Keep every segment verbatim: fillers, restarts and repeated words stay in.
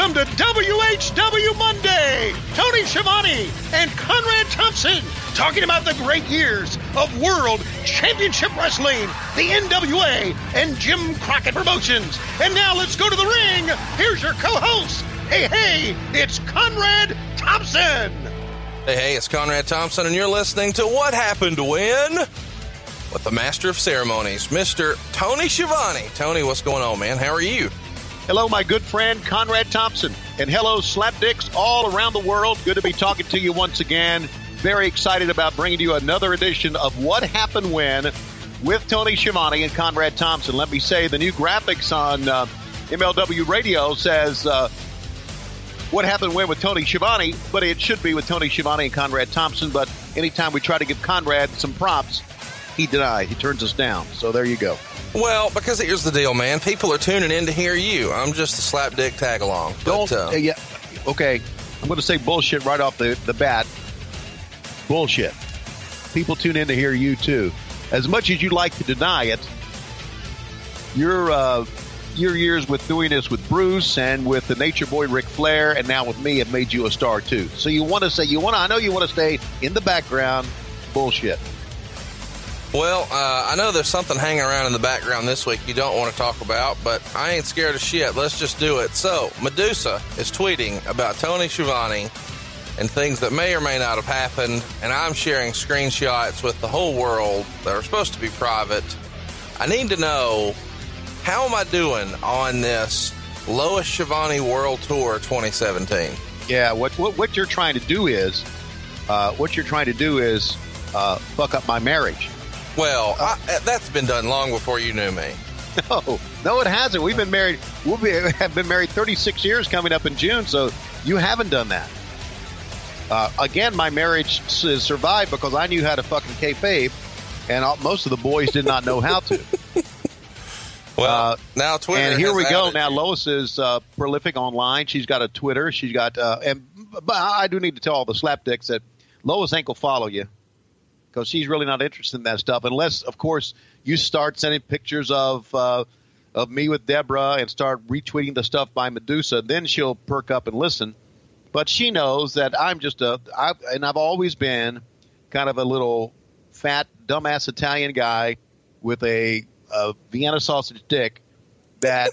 Welcome to W H W Monday. Tony Schiavone and Conrad Thompson talking about the great years of World Championship Wrestling, the N W A, and Jim Crockett Promotions. And now let's go to the ring. Here's your co-host. Hey, hey, it's Conrad Thompson. Hey, hey, it's Conrad Thompson, and you're listening to What Happened When with the Master of Ceremonies, Mister Tony Schiavone. Tony, what's going on, man? How are you? Hello, my good friend, Conrad Thompson. And hello, slapdicks all around the world. Good to be talking to you once again. Very excited about bringing you another edition of What Happened When with Tony Schiavone and Conrad Thompson. Let me say the new graphics on uh, M L W Radio says uh, What Happened When with Tony Schiavone, but it should be with Tony Schiavone and Conrad Thompson. But anytime we try to give Conrad some props, he denies. He turns us down. So there you go. Well, because here's the deal, man. People are tuning in to hear you. I'm just a slapdick tag-along. Don't, but, uh, yeah, okay, I'm going to say bullshit right off the, the bat. Bullshit. People tune in to hear you, too. As much as you like to deny it, your, uh, your years with doing this with Bruce and with the Nature Boy Ric Flair and now with me have made you a star, too. So you want to say, you want to, I know you want to stay in the background. Bullshit. Well, uh, I know there's something hanging around in the background this week you don't want to talk about, but I ain't scared of shit. Let's just do it. So, Medusa is tweeting about Tony Schiavone and things that may or may not have happened, and I'm sharing screenshots with the whole world that are supposed to be private. I need to know, how am I doing on this Lois Schiavone World Tour twenty seventeen? Yeah, what what, what you're trying to do is, uh, what you're trying to do is uh, fuck up my marriage. Well, I, that's been done long before you knew me. No, no, it hasn't. We've been married. We'll be, have been married thirty-six years coming up in June, so you haven't done that. Uh, again, my marriage s- survived because I knew how to fucking kayfabe, and all, most of the boys did not know how to. Well, uh, now Twitter. And here has we go. added Now you. Lois is uh, prolific online. She's got a Twitter. She's got, uh, and but I do need to tell all the slapdicks that Lois ain't gonna follow you. Because she's really not interested in that stuff, unless, of course, you start sending pictures of uh, of me with Deborah and start retweeting the stuff by Medusa. Then she'll perk up and listen. But she knows that I'm just a, I, and I've always been kind of a little fat, dumbass Italian guy with a, a Vienna sausage dick that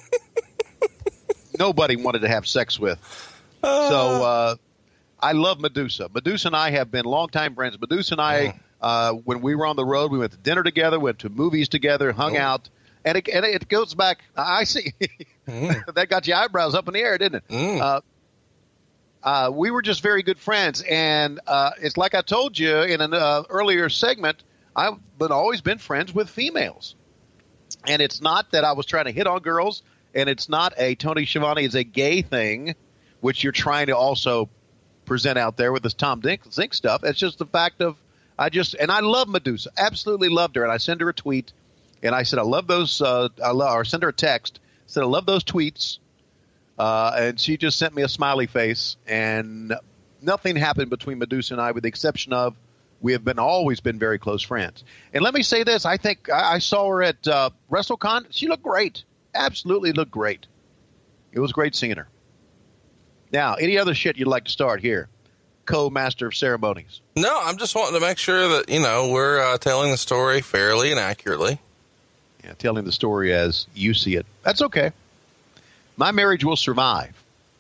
nobody wanted to have sex with. Uh. So uh, I love Medusa. Medusa and I have been longtime friends. Medusa and I. Mm. Uh, when we were on the road, we went to dinner together, went to movies together, hung oh. out, and it, and it goes back. I see mm. that got your eyebrows up in the air, didn't it? Mm. Uh, uh, we were just very good friends, and uh, it's like I told you in an uh, earlier segment. I've been always been friends with females, and it's not that I was trying to hit on girls, and it's not a Tony Schiavone is a gay thing, which you're trying to also present out there with this Tom Zink stuff. It's just the fact of. I just, and I love Medusa, absolutely loved her. And I sent her a tweet and I said, I love those, uh, I love, or send her a text, said, I love those tweets. Uh, and she just sent me a smiley face and nothing happened between Medusa and I with the exception of we have been always been very close friends. And let me say this. I think I, I saw her at uh, WrestleCon. She looked great. Absolutely looked great. It was great seeing her. Now, any other shit you'd like to start here? Co-master of ceremonies. No, I'm just wanting to make sure that, you know, we're uh, telling the story fairly and accurately. Yeah, telling the story as you see it. That's okay. My marriage will survive.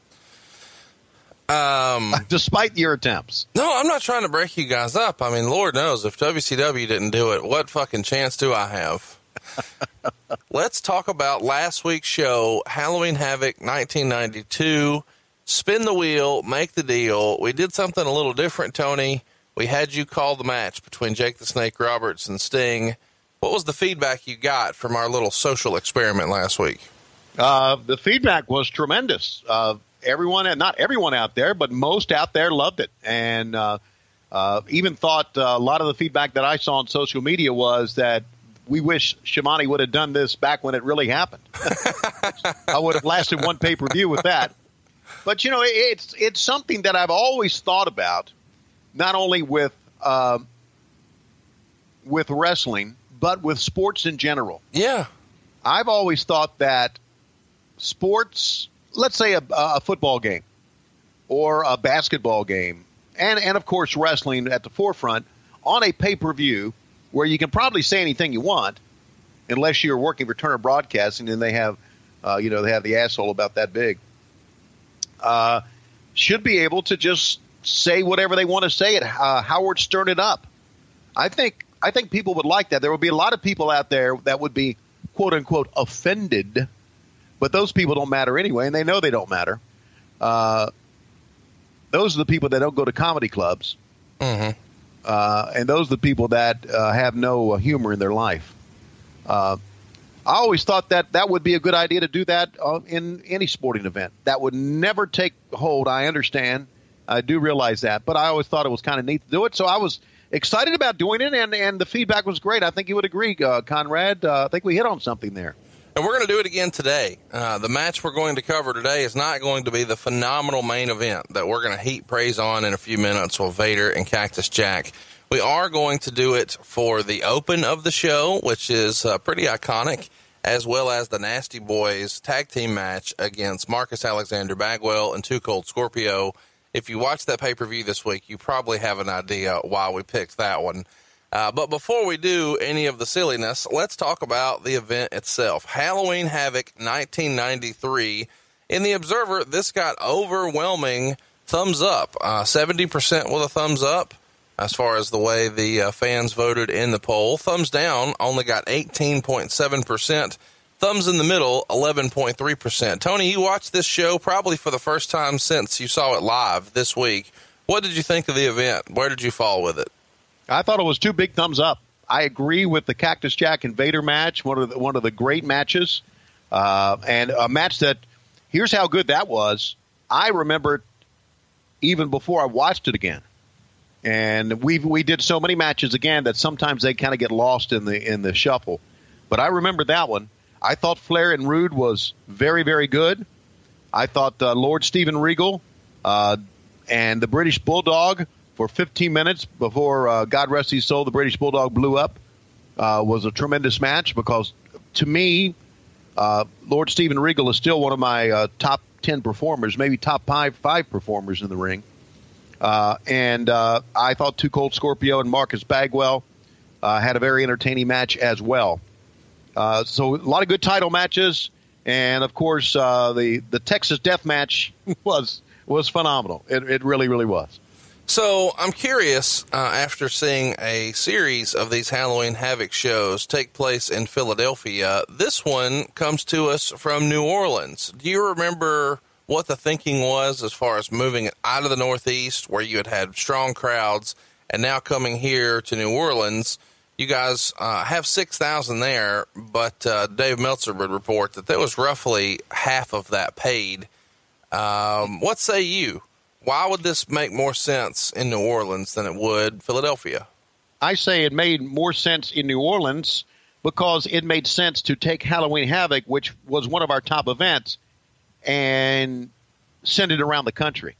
Um, Despite your attempts. No, I'm not trying to break you guys up. I mean, Lord knows, if W C W didn't do it, what fucking chance do I have? Let's talk about last week's show, Halloween Havoc nineteen ninety-two. Spin the wheel, make the deal. We did something a little different, Tony. We had you call the match between Jake the Snake Roberts and Sting. What was the feedback you got from our little social experiment last week? Uh, the feedback was tremendous. Uh, everyone, and not everyone out there, but most out there loved it. And uh, uh, even thought uh, a lot of the feedback that I saw on social media was that we wish Schiavone would have done this back when it really happened. I would have lasted one pay-per-view with that. But, you know, it's it's something that I've always thought about, not only with uh, with wrestling, but with sports in general. Yeah. I've always thought that sports let's say a, a football game or a basketball game, and, and of course wrestling at the forefront on a pay-per-view where you can probably say anything you want, unless you're working for Turner Broadcasting and they have, uh, you know, they have the asshole about that big. Uh, should be able to just say whatever they want to say. It uh, Howard Stern it up. I think I think people would like that. There would be a lot of people out there that would be quote unquote offended, but those people don't matter anyway, and they know they don't matter. Uh, those are the people that don't go to comedy clubs, mm-hmm. uh, and those are the people that uh, have no uh, humor in their life. Uh, I always thought that that would be a good idea to do that uh, in any sporting event. That would never take hold. I understand. I do realize that. But I always thought it was kind of neat to do it. So I was excited about doing it, and, and the feedback was great. I think you would agree, uh, Conrad. Uh, I think we hit on something there. And we're going to do it again today. Uh, the match we're going to cover today is not going to be the phenomenal main event that we're going to heap praise on in a few minutes with Vader and Cactus Jack. We are going to do it for the open of the show, which is uh, pretty iconic, as well as the Nasty Boys tag team match against Marcus Alexander Bagwell and Too Cold Scorpio. If you watched that pay-per-view this week, you probably have an idea why we picked that one. Uh, but before we do any of the silliness, let's talk about the event itself. Halloween Havoc nineteen ninety-three. In the Observer, this got overwhelming thumbs up, uh, seventy percent with a thumbs up. As far as the way the uh, fans voted in the poll. Thumbs down only got eighteen point seven percent. Thumbs in the middle, eleven point three percent. Tony, you watched this show probably for the first time since you saw it live this week. What did you think of the event? Where did you fall with it? I thought it was two big thumbs up. I agree with the Cactus Jack and Vader match, one of the, one of the great matches. Uh, and a match that, here's how good that was. I remember it even before I watched it again. And we we did so many matches again that sometimes they kind of get lost in the in the shuffle. But I remember that one. I thought Flair and Rude was very, very good. I thought uh, Lord Steven Regal uh, and the British Bulldog for fifteen minutes before, uh, God rest his soul, the British Bulldog blew up uh, was a tremendous match because, to me, uh, Lord Steven Regal is still one of my uh, top ten performers, maybe top five, five performers in the ring. Uh, and uh, I thought Too Cold Scorpio and Marcus Bagwell uh, had a very entertaining match as well. Uh, so a lot of good title matches, and of course uh, the the Texas Death Match was was phenomenal. It, it really, really was. So I'm curious, uh, after seeing a series of these Halloween Havoc shows take place in Philadelphia, this one comes to us from New Orleans. Do you remember what the thinking was as far as moving it out of the Northeast where you had had strong crowds and now coming here to New Orleans? You guys uh, have six thousand there, but uh, Dave Meltzer would report that there was roughly half of that paid. Um, what say you? Why would this make more sense in New Orleans than it would Philadelphia? I say it made more sense in New Orleans because it made sense to take Halloween Havoc, which was one of our top events, and send it around the country.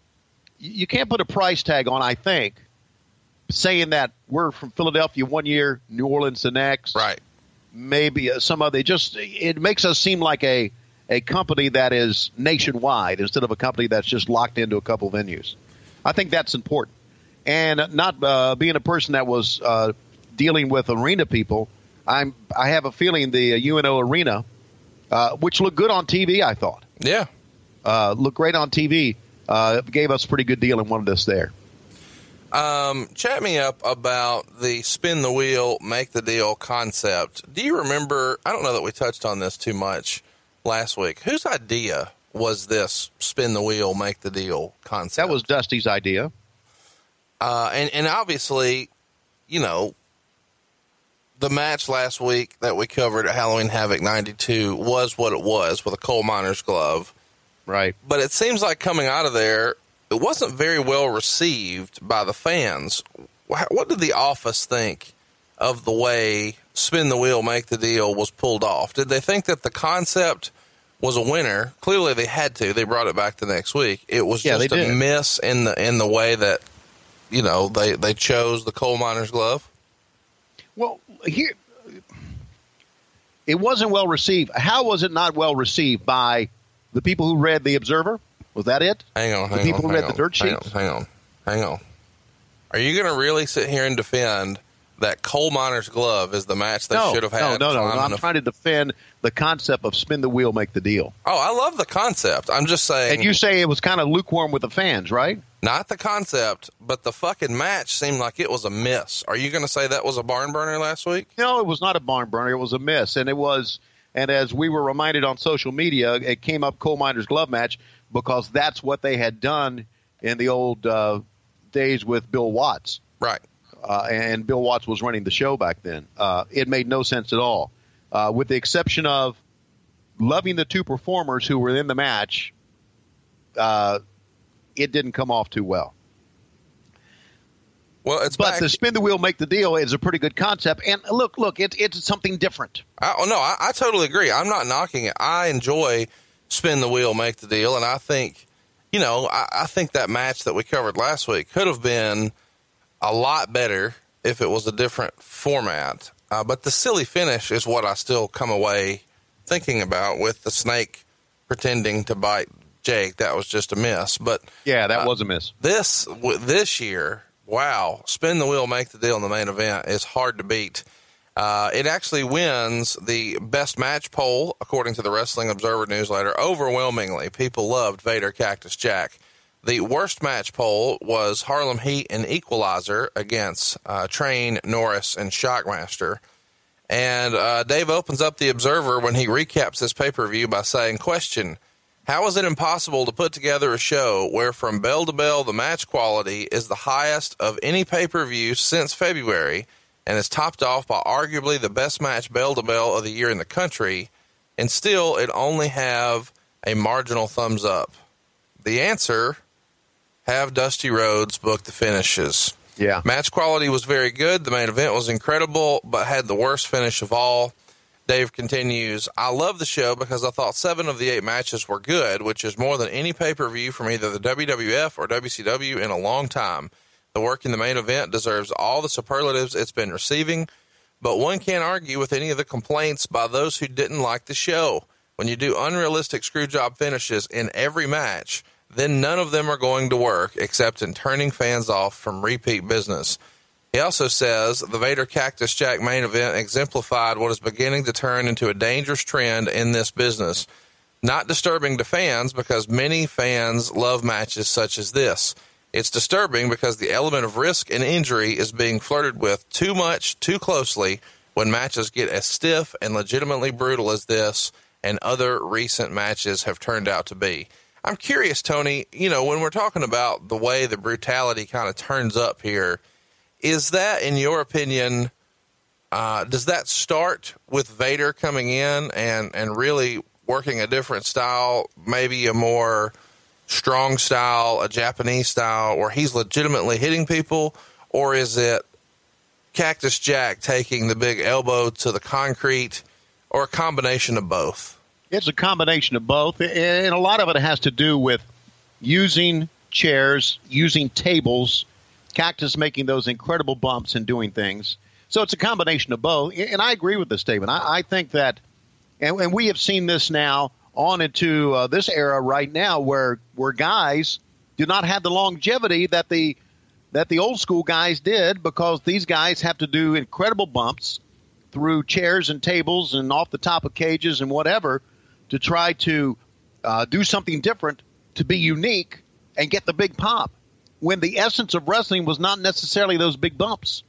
You can't put a price tag on, I think, saying that we're from Philadelphia one year, New Orleans the next. Right. Maybe some other. Just it makes us seem like a, a company that is nationwide instead of a company that's just locked into a couple venues. I think that's important. And not uh, being a person that was uh, dealing with arena people, I'm I have a feeling the U N O Arena, uh, which looked good on T V, I thought. Yeah. Uh, looked great on T V. Uh, gave us a pretty good deal and wanted us there. Um, chat me up about the spin the wheel, make the deal concept. Do you remember, I don't know that we touched on this too much last week. Whose idea was this spin the wheel, make the deal concept? That was Dusty's idea. Uh, and, and obviously, you know, the match last week that we covered at Halloween Havoc ninety-two was what it was with a coal miner's glove. Right. But it seems like coming out of there, it wasn't very well received by the fans. What did the office think of the way spin the wheel, make the deal was pulled off? Did they think that the concept was a winner? Clearly they had to. They brought it back the next week. It was yeah, just a miss in the in the way that, you know, they, they chose the coal miner's glove. Well, here, it wasn't well received. How was it not well received by The people who read the Observer? Was that it? Hang on, hang the people on, who read on, the dirt sheets? Hang on, hang on, hang on. Are you going to really sit here and defend that coal miner's glove is the match they no, should have had? No, no, no. no I'm a... trying to defend the concept of spin the wheel, make the deal. Oh, I love the concept. I'm just saying. And you say it was kind of lukewarm with the fans, right? Not the concept, but the fucking match seemed like it was a miss. Are you going to say that was a barn burner last week? No, it was not a barn burner. It was a miss. And it was, and as we were reminded on social media, it came up coal miner's glove match because that's what they had done in the old uh, days with Bill Watts. Right. Uh, and Bill Watts was running the show back then. Uh, it made no sense at all, uh, with the exception of loving the two performers who were in the match. Uh, it didn't come off too well. Well, it's but back. the spin the wheel, make the deal is a pretty good concept. And look, look, it's it's something different. I, oh no, I, I totally agree. I'm not knocking it. I enjoy spin the wheel, make the deal, and I think, you know, I, I think that match that we covered last week could have been a lot better if it was a different format. Uh, but the silly finish is what I still come away thinking about with the snake pretending to bite Jake. That was just a miss. But yeah, that uh, was a miss. This this year, wow, spin the wheel, make the deal in the main event is hard to beat. Uh, it actually wins the best match poll, according to the Wrestling Observer newsletter. Overwhelmingly, people loved Vader Cactus Jack. The worst match poll was Harlem Heat and Equalizer against uh, Train, Norris, and Shockmaster. And uh, Dave opens up the Observer when he recaps this pay-per-view by saying, question, how is it impossible to put together a show where from bell to bell the match quality is the highest of any pay-per-view since February and is topped off by arguably the best match bell to bell of the year in the country, and still it only have a marginal thumbs up? The answer... have Dusty Rhodes book the finishes. Yeah. Match quality was very good. The main event was incredible, but had the worst finish of all. Dave continues, I love the show because I thought seven of the eight matches were good, which is more than any pay-per-view from either the W W F or W C W in a long time. The work in the main event deserves all the superlatives it's been receiving, but one can't argue with any of the complaints by those who didn't like the show. When you do unrealistic screwjob finishes in every match, then none of them are going to work except in turning fans off from repeat business. He also says the Vader Cactus Jack main event exemplified what is beginning to turn into a dangerous trend in this business. Not disturbing to fans because many fans love matches such as this. It's disturbing because the element of risk and injury is being flirted with too much, too closely when matches get as stiff and legitimately brutal as this and other recent matches have turned out to be. I'm curious, Tony, you know, when we're talking about the way the brutality kind of turns up here, is that, in your opinion, uh, does that start with Vader coming in and, and really working a different style, maybe a more strong style, a Japanese style, where he's legitimately hitting people? Or is it Cactus Jack taking the big elbow to the concrete, or a combination of both? It's a combination of both, and a lot of it has to do with using chairs, using tables, Cactus making those incredible bumps and doing things. So it's a combination of both, and I agree with this statement. I, I think that, and, and we have seen this now on into uh, this era right now where where guys do not have the longevity that the that the old school guys did, because these guys have to do incredible bumps through chairs and tables and off the top of cages and whatever, to try to uh, do something different, to be unique and get the big pop, when the essence of wrestling was not necessarily those big bumps.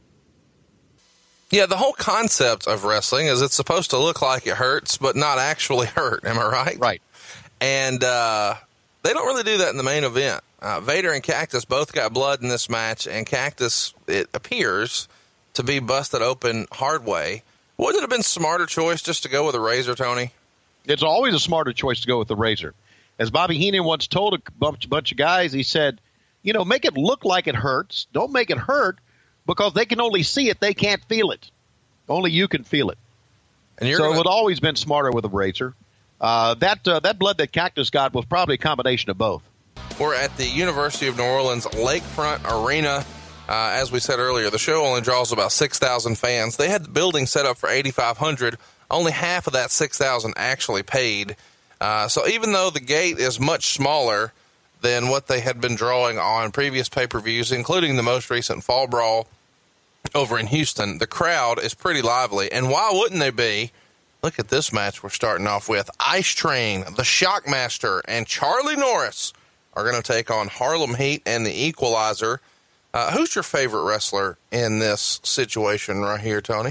Yeah, the whole concept of wrestling is it's supposed to look like it hurts, but not actually hurt. Am I right? Right. And uh, they don't really do that in the main event. Uh, Vader and Cactus both got blood in this match, and Cactus, it appears, to be busted open hard way. Wouldn't it have been a smarter choice just to go with a razor, Tony? It's always a smarter choice to go with the razor. As Bobby Heenan once told a bunch, bunch of guys, he said, you know, make it look like it hurts. Don't make it hurt, because they can only see it. They can't feel it. Only you can feel it. And you're so gonna... it would always been smarter with a razor. Uh, that uh, that blood that Cactus got was probably a combination of both. We're at the University of New Orleans Lakefront Arena. Uh, as we said earlier, the show only draws about six thousand fans. They had the building set up for eighty-five hundred. Only half of that six thousand actually paid. Uh, so even though the gate is much smaller than what they had been drawing on previous pay-per-views, including the most recent Fall Brawl over in Houston, the crowd is pretty lively. And why wouldn't they be? Look at this match we're starting off with. Ice Train, the Shockmaster, and Charlie Norris are going to take on Harlem Heat and the Equalizer. Uh, who's your favorite wrestler in this situation right here, Tony?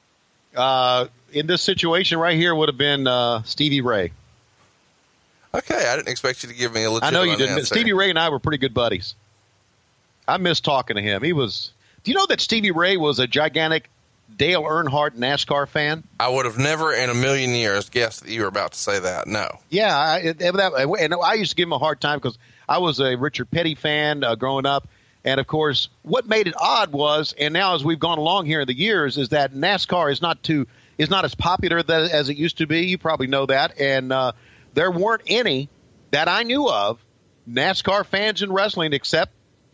Uh, in this situation right here would have been uh, Stevie Ray. Okay, I didn't expect you to give me a legitimate I know you didn't. answer. Stevie Ray and I were pretty good buddies. I miss talking to him. He was. Do you know that Stevie Ray was a gigantic Dale Earnhardt NASCAR fan? I would have never in a million years guessed that you were about to say that. No. Yeah, I, it, that, and I used to give him a hard time because I was a Richard Petty fan uh, growing up. And, of course, what made it odd was, and now as we've gone along here in the years, is that NASCAR is not too is not as popular that, as it used to be. You probably know that. And uh, there weren't any that I knew of NASCAR fans in wrestling except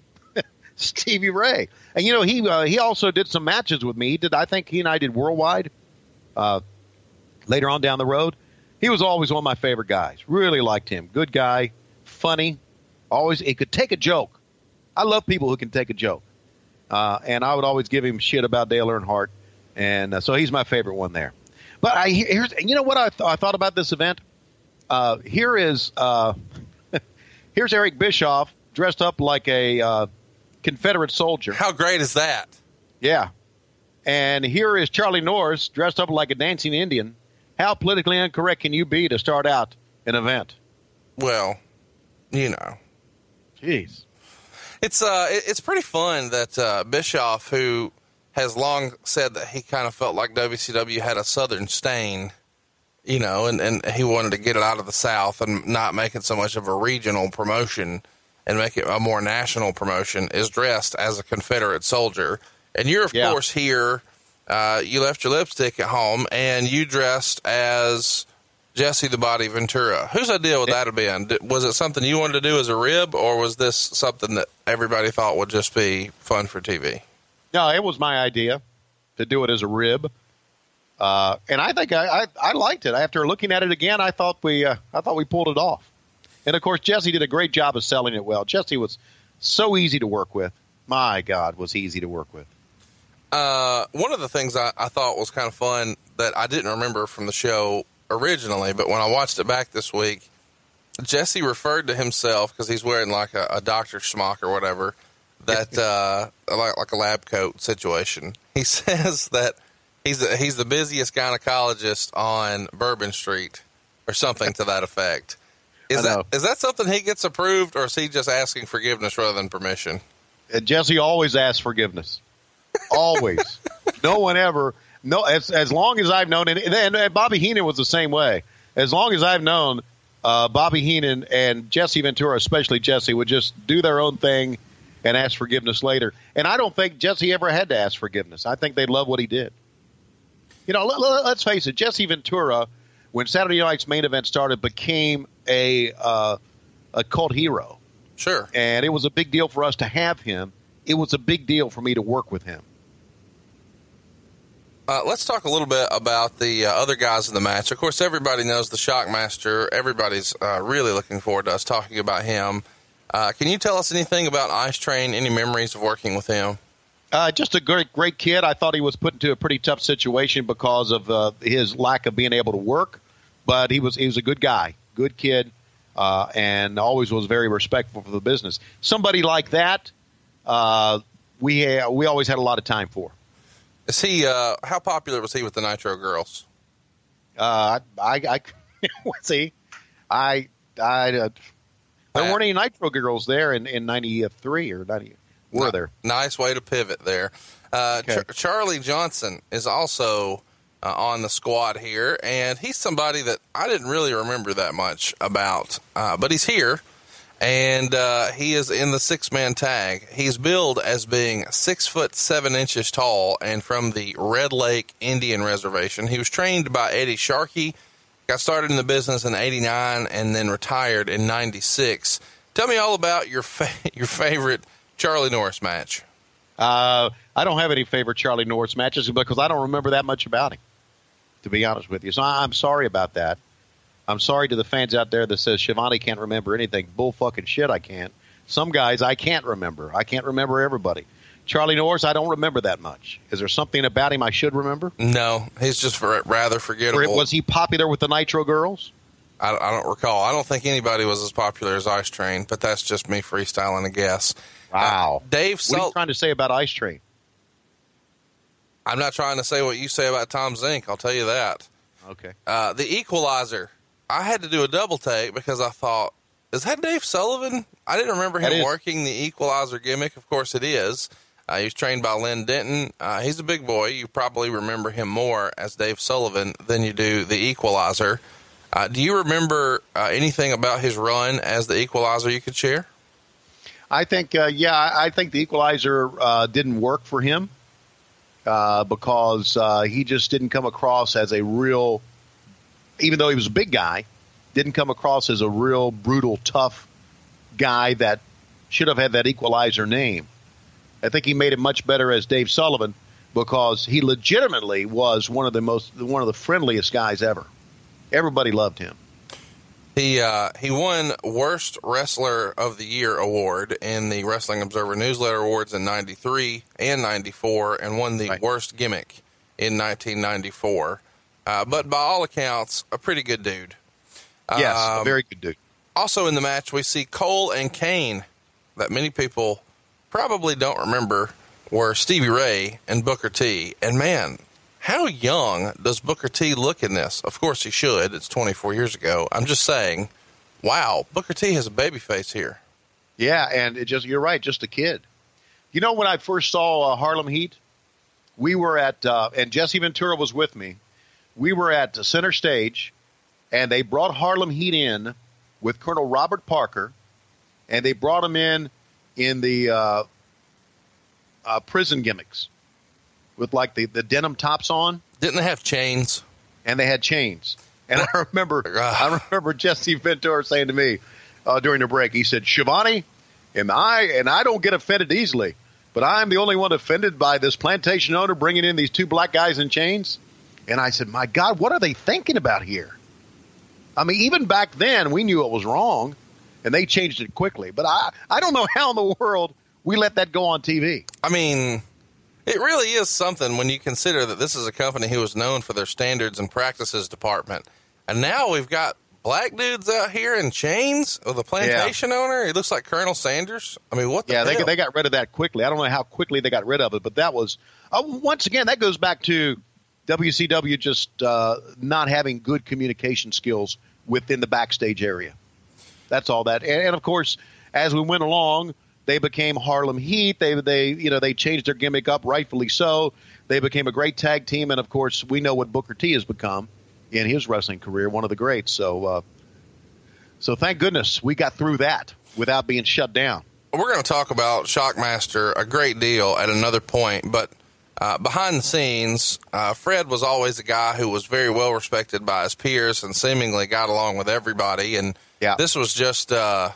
Stevie Ray. And, you know, he uh, he also did some matches with me. He did, I think he and I did Worldwide uh, later on down the road. He was always one of my favorite guys. Really liked him. Good guy, funny, always he could take a joke. I love people who can take a joke. Uh, and I would always give him shit about Dale Earnhardt. And uh, so he's my favorite one there. But I here's you know what I, th- I thought about this event? Uh, here is uh, here's Eric Bischoff dressed up like a uh, Confederate soldier. How great is that? Yeah. And here is Charlie Norris dressed up like a dancing Indian. How politically incorrect can you be to start out an event? Well, you know. Jeez. It's uh, it's pretty fun that uh, Bischoff, who has long said that he kind of felt like W C W had a Southern stain, you know, and, and he wanted to get it out of the South and not make it so much of a regional promotion and make it a more national promotion, is dressed as a Confederate soldier. And you're, of yeah. course, here. Uh, you left your lipstick at home, and you dressed as Jesse the Body Ventura. Whose idea would that have been? Was it something you wanted to do as a rib, or was this something that everybody thought would just be fun for T V? No, it was my idea to do it as a rib, uh, and I think I, I, I liked it. After looking at it again, I thought we uh, I thought we pulled it off. And of course, Jesse did a great job of selling it well. Jesse was so easy to work with. My God, was he easy to work with. Uh, one of the things I, I thought was kind of fun that I didn't remember from the show originally, but when I watched it back this week, Jesse referred to himself, because he's wearing like a, a doctor's smock or whatever, that uh, like, like a lab coat situation. He says that he's the, he's the busiest gynecologist on Bourbon Street or something to that effect. Is that is that something he gets approved, or is he just asking forgiveness rather than permission? Uh, Jesse always asks forgiveness. Always. No one ever. No, as as long as I've known, and, and, and Bobby Heenan was the same way. As long as I've known, uh, Bobby Heenan and Jesse Ventura, especially Jesse, would just do their own thing and ask forgiveness later. And I don't think Jesse ever had to ask forgiveness. I think they love what he did. You know, let, let, let's face it, Jesse Ventura, when Saturday Night's Main Event started, became a uh, a cult hero. Sure. And it was a big deal for us to have him. It was a big deal for me to work with him. Uh, let's talk a little bit about the uh, other guys in the match. Of course, everybody knows the Shockmaster. Everybody's uh, really looking forward to us talking about him. Uh, can you tell us anything about Ice Train? Any memories of working with him? Uh, just a great, great kid. I thought he was put into a pretty tough situation because of uh, his lack of being able to work, but he was he was a good guy, good kid, uh, and always was very respectful for the business. Somebody like that, uh, we uh, we always had a lot of time for. Is he? Uh, how popular was he with the Nitro girls? Uh, I, I, let's see, I, I, uh, there weren't any Nitro girls there in in ninety-three or ninety. Were there? Nice way to pivot there. Uh, okay. Ch- Charlie Johnson is also uh, on the squad here, and he's somebody that I didn't really remember that much about, uh, but he's here. And uh, he is in the six-man tag. He's billed as being six foot seven inches tall and from the Red Lake Indian Reservation. He was trained by Eddie Sharkey, got started in the business in eighty-nine, and then retired in ninety-six. Tell me all about your fa- your favorite Charlie Norris match. Uh, I don't have any favorite Charlie Norris matches because I don't remember that much about him, to be honest with you. So I'm sorry about that. I'm sorry to the fans out there that says Schiavone can't remember anything. Bull fucking shit, I can't. Some guys I can't remember. I can't remember everybody. Charlie Norris, I don't remember that much. Is there something about him I should remember? No, he's just for, rather forgettable. Or was he popular with the Nitro Girls? I, I don't recall. I don't think anybody was as popular as Ice Train, but that's just me freestyling a guess. Wow. Uh, Dave What are Sul- you trying to say about Ice Train? I'm not trying to say what you say about Tom Zink. I'll tell you that. Okay. Uh, the Equalizer. I had to do a double take because I thought, is that Dave Sullivan? I didn't remember him working the Equalizer gimmick. Of course it is. Uh, he was trained by Lynn Denton. Uh, he's a big boy. You probably remember him more as Dave Sullivan than you do the Equalizer. Uh, do you remember uh, anything about his run as the Equalizer you could share? I think, uh, yeah, I think the Equalizer uh, didn't work for him uh, because uh, he just didn't come across as a real, even though he was a big guy, didn't come across as a real brutal, tough guy that should have had that Equalizer name. I think he made it much better as Dave Sullivan because he legitimately was one of the most, one of the friendliest guys ever. Everybody loved him. He uh, he won Worst Wrestler of the Year award in the Wrestling Observer Newsletter Awards in ninety-three and ninety-four, and won the right. Worst Gimmick in nineteen ninety-four. Uh, but by all accounts, a pretty good dude. Yes, um, a very good dude. Also in the match, we see Cole and Kane, that many people probably don't remember, were Stevie Ray and Booker T. And man, how young does Booker T look in this? Of course he should. It's twenty-four years ago. I'm just saying, wow, Booker T has a baby face here. Yeah, and it just you're right, just a kid. You know, when I first saw uh, Harlem Heat, we were at, uh, and Jesse Ventura was with me, we were at Center Stage, and they brought Harlem Heat in with Colonel Robert Parker, and they brought him in in the uh, uh, prison gimmicks with, like, the, the denim tops on. Didn't they have chains? And they had chains. And I remember I remember Jesse Ventura saying to me uh, during the break, he said, Schiavone, and I, and I don't get offended easily, but I'm the only one offended by this plantation owner bringing in these two black guys in chains. And I said, my God, what are they thinking about here? I mean, even back then, we knew it was wrong, and they changed it quickly. But I, I don't know how in the world we let that go on T V. I mean, it really is something when you consider that this is a company who was known for their standards and practices department. And now we've got black dudes out here in chains with a plantation yeah. owner. He looks like Colonel Sanders. I mean, what the Yeah, hell? they, they got rid of that quickly. I don't know how quickly they got rid of it, but that was, uh, once again, that goes back to W C W just uh, not having good communication skills within the backstage area. That's all that. And, and of course, as we went along, they became Harlem Heat. They, they, you know, they changed their gimmick up, rightfully so. They became a great tag team, and of course, we know what Booker T has become in his wrestling career, one of the greats. So, uh, so thank goodness we got through that without being shut down. We're going to talk about Shockmaster a great deal at another point, but uh, behind the scenes, uh, Fred was always a guy who was very well respected by his peers and seemingly got along with everybody. And yeah. this was just, uh,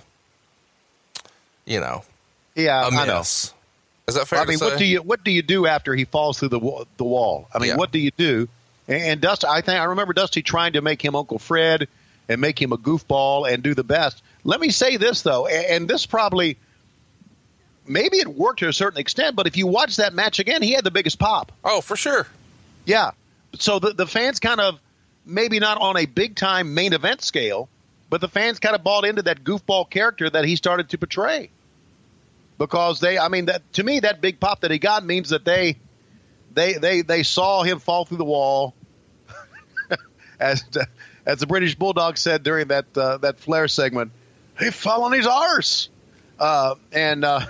you know, yeah, a mess. I know. Is that fair I mean, to say? what do you what do you do after he falls through the wa- the wall? I mean, Yeah. what do you do? And, and Dusty, I think I remember Dusty trying to make him Uncle Fred and make him a goofball and do the best. Let me say this though, and, and this probably maybe it worked to a certain extent, but if you watch that match again, he had the biggest pop. Oh, for sure. Yeah. So the the fans kind of maybe not on a big time main event scale, but the fans kind of bought into that goofball character that he started to portray. Because they, I mean, that to me, that big pop that he got means that they, they, they, they saw him fall through the wall, as as the British Bulldog said during that uh, that Flair segment, he fell on his arse, uh, and uh,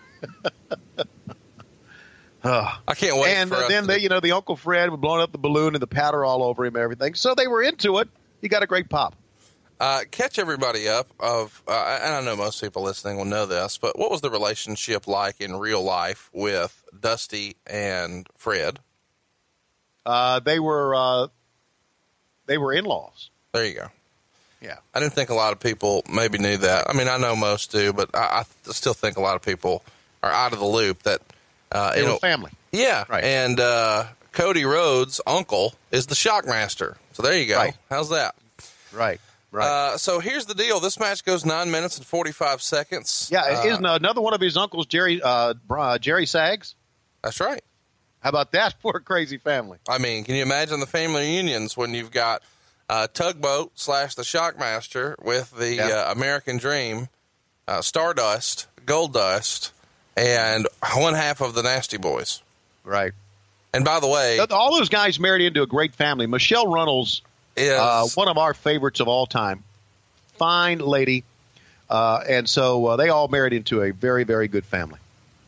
uh, I can't wait. and for us then to- they, you know, the Uncle Fred would blown up the balloon and the powder all over him, and everything. So they were into it. He got a great pop. Uh, catch everybody up of, uh, and I know most people listening will know this, but what was the relationship like in real life with Dusty and Fred? Uh, they were uh, they were in-laws. There you go. Yeah. I didn't think a lot of people maybe knew that. I mean, I know most do, but I, I still think a lot of people are out of the loop that, uh, They you were know, family. yeah. Right. And, uh, Cody Rhodes' uncle is the Shockmaster. So there you go. Right. How's that? Right. Right. Uh, so here's the deal. This match goes nine minutes and forty-five seconds. Yeah, uh, isn't another one of his uncles, Jerry uh, uh, Jerry Sags? That's right. How about that for a crazy family? I mean, can you imagine the family reunions when you've got uh, Tugboat slash the Shockmaster with the Yeah. uh, American Dream, uh, Stardust, Goldust, and one half of the Nasty Boys. Right. And by the way, All those guys married into a great family. Michelle Runnels, is uh, one of our favorites of all time. Fine lady. Uh, and so uh, they all married into a very, very good family.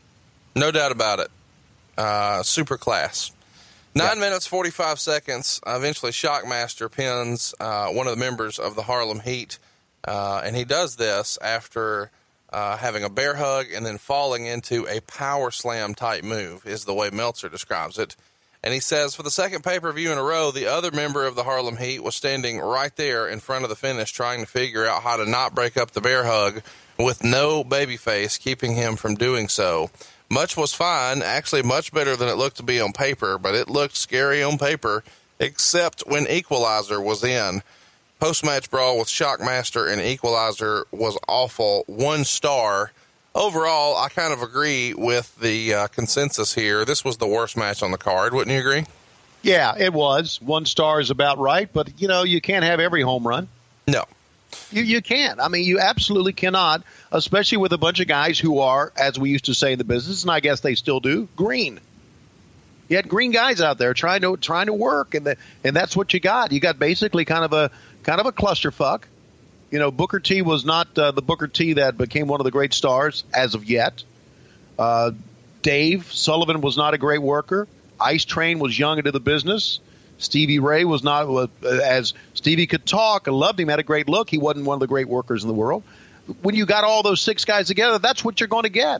no doubt about it. Uh, super class. Nine Yeah. minutes, forty-five seconds. Uh, eventually, Shockmaster pins uh, one of the members of the Harlem Heat. Uh, and he does this after uh, having a bear hug and then falling into a power slam type move, is the way Meltzer describes it. And he says, for the second pay-per-view in a row, the other member of the Harlem Heat was standing right there in front of the finish trying to figure out how to not break up the bear hug with no babyface keeping him from doing so. Much was fine, actually much better than it looked to be on paper, but it looked scary on paper, except when Equalizer was in. Post-match brawl with Shockmaster and Equalizer was awful. One star. Overall, I kind of agree with the uh, consensus here. This was the worst match on the card. Wouldn't you agree? Yeah, it was. One star is about right, but, you know, you can't have every home run. No. You you can't. I mean, you absolutely cannot, especially with a bunch of guys who are, as we used to say in the business, and I guess they still do, green. You had green guys out there trying to trying to work, and the, and that's what you got. You got basically kind of a kind of a clusterfuck. You know, Booker T was not uh, the Booker T that became one of the great stars as of yet. Uh, Dave Sullivan was not a great worker. Ice Train was young into the business. Stevie Ray was not, uh, as Stevie could talk, I loved him, had a great look. He wasn't one of the great workers in the world. When you got all those six guys together, that's what you're going to get.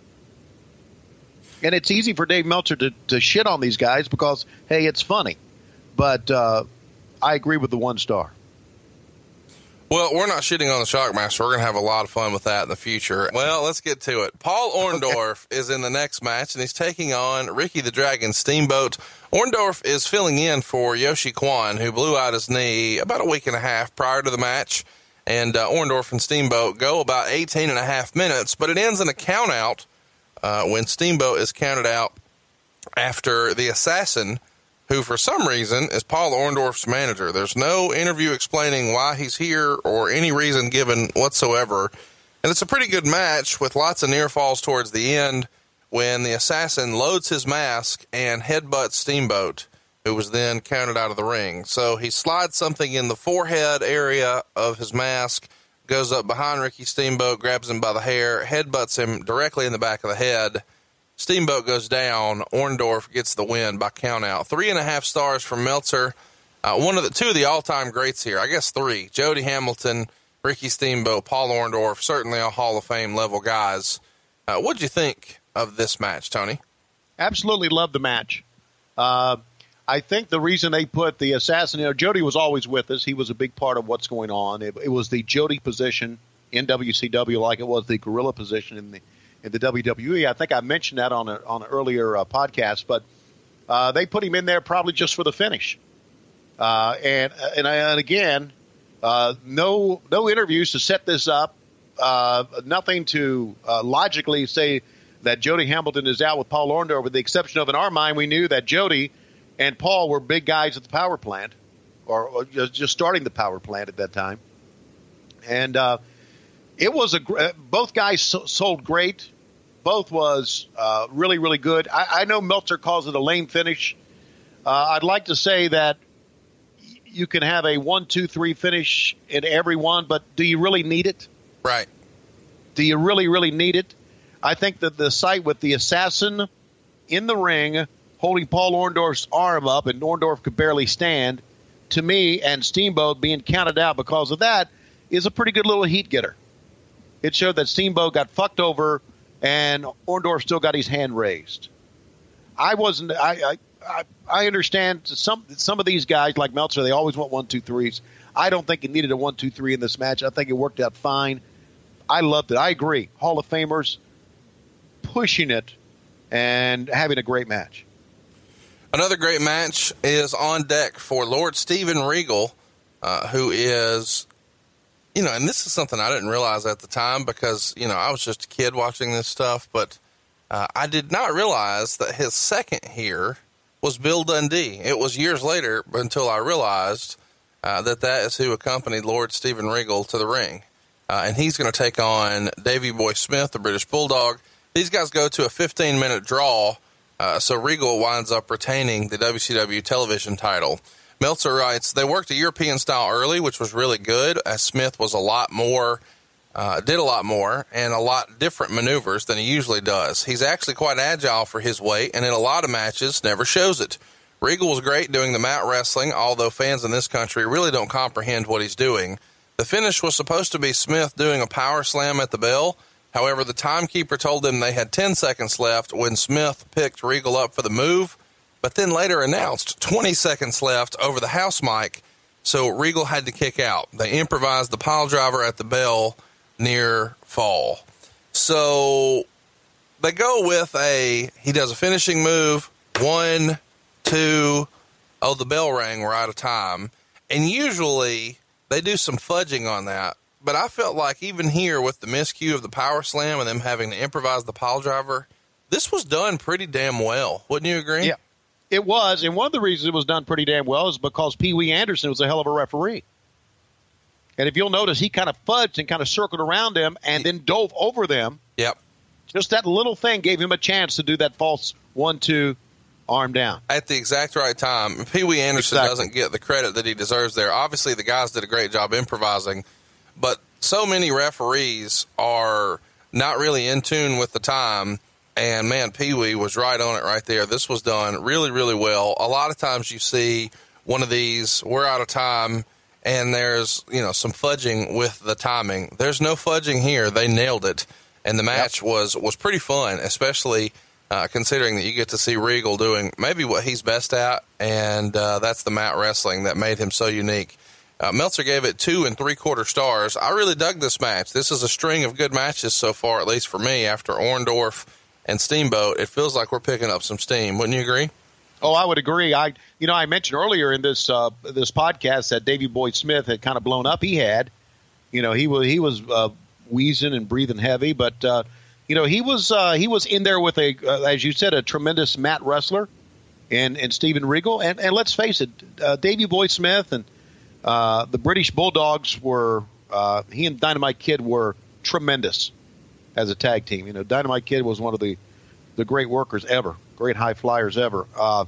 And it's easy for Dave Meltzer to, to shit on these guys because, hey, it's funny. But uh, I agree with the one star. Well, we're not shitting on the Shockmaster. We're going to have a lot of fun with that in the future. Well, let's get to it. Paul Orndorff okay. is in the next match, and he's taking on Ricky the Dragon Steamboat. Orndorff is filling in for Yoshi Kwan, who blew out his knee about a week and a half prior to the match. And uh, Orndorff and Steamboat go about eighteen and a half minutes, but it ends in a count-out uh, when Steamboat is counted out after the Assassin, who for some reason is Paul Orndorff's manager. There's no interview explaining why he's here or any reason given whatsoever. And it's a pretty good match with lots of near falls towards the end when the Assassin loads his mask and headbutts Steamboat, who was then counted out of the ring. So he slides something in the forehead area of his mask, goes up behind Ricky Steamboat, grabs him by the hair, headbutts him directly in the back of the head. Steamboat goes down. Orndorff gets the win by count out. Three and a half stars from Meltzer. Uh, one of the two of the all-time greats here. I guess three. Jody Hamilton, Ricky Steamboat, Paul Orndorff, certainly all Hall of Fame level guys. Uh, what'd you think of this match, Tony? Absolutely loved the match. Uh, I think the reason they put the Assassin, you know, Jody was always with us. He was a big part of what's going on. It, it was the Jody position in W C W like it was the Gorilla position in the in the W W E. I think I mentioned that on a, on an earlier uh, podcast, but uh, they put him in there probably just for the finish. Uh, and, and and again, uh, no no interviews to set this up, uh, nothing to uh, logically say that Jody Hamilton is out with Paul Orndorff, with the exception of, in our mind, we knew that Jody and Paul were big guys at the power plant, or, or just starting the power plant at that time. And uh, it was a both guys sold great. Both was uh, really, really good. I, I know Meltzer calls it a lame finish. Uh, I'd like to say that you can have a one, two, three finish in every one, but do you really need it? Right. Do you really, really need it? I think that the sight with the Assassin in the ring holding Paul Orndorff's arm up and Orndorff could barely stand, to me, and Steamboat being counted out because of that, is a pretty good little heat getter. It showed that Steamboat got fucked over and Orndorff still got his hand raised. I wasn't. I I I understand some some of these guys like Meltzer. They always want one, two, threes. I don't think it needed a one, two, three in this match. I think it worked out fine. I loved it. I agree. Hall of Famers pushing it and having a great match. Another great match is on deck for Lord Steven Regal, uh, who is you know, and this is something I didn't realize at the time because, you know, I was just a kid watching this stuff, but uh, I did not realize that his second here was Bill Dundee. It was years later until I realized uh, that that is who accompanied Lord Steven Regal to the ring. Uh, and he's going to take on Davey Boy Smith, the British Bulldog. These guys go to a fifteen-minute draw, uh, so Regal winds up retaining the W C W television title. Meltzer writes, they worked a European style early, which was really good, as Smith was a lot more, uh, did a lot more and a lot different maneuvers than he usually does. He's actually quite agile for his weight, and in a lot of matches never shows it. Regal was great doing the mat wrestling, although fans in this country really don't comprehend what he's doing. The finish was supposed to be Smith doing a power slam at the bell. However, the timekeeper told them they had ten seconds left when Smith picked Regal up for the move, but then later announced twenty seconds left over the house mic, so Regal had to kick out. They improvised the pile driver at the bell near fall. So they go with a, he does a finishing move, one, two, oh, the bell rang, we're out of time. And usually they do some fudging on that, but I felt like even here with the miscue of the power slam and them having to improvise the pile driver, this was done pretty damn well. Wouldn't you agree? Yeah, it was. And one of the reasons it was done pretty damn well is because Pee Wee Anderson was a hell of a referee. And if you'll notice, he kind of fudged and kind of circled around them and then dove over them. Yep. Just that little thing gave him a chance to do that false one, two, arm down. At the exact right time. Pee Wee Anderson exactly. doesn't get the credit that he deserves there. Obviously, the guys did a great job improvising, but so many referees are not really in tune with the time. And, man, Pee Wee was right on it right there. This was done really, really well. A lot of times you see one of these, we're out of time, and there's, you know, some fudging with the timing. There's no fudging here. They nailed it. And the match yep. was, was pretty fun, especially uh, considering that you get to see Regal doing maybe what he's best at, and uh, that's the mat wrestling that made him so unique. Uh, Meltzer gave it two and three-quarter stars. I really dug this match. This is a string of good matches so far, at least for me, after Orndorff and Steamboat. It feels like we're picking up some steam. Wouldn't you agree? Oh, I would agree. I, you know, I mentioned earlier in this uh, this podcast that Davey Boy Smith had kind of blown up. He had, you know, he was he was uh, wheezing and breathing heavy, but uh, you know, he was uh, he was in there with a, uh, as you said, a tremendous mat wrestler, and and Steven Regal, and and let's face it, uh, Davey Boy Smith and uh, the British Bulldogs were uh, he and Dynamite Kid were tremendous as a tag team. You know, Dynamite Kid was one of the the great workers ever. Great high flyers ever. Uh,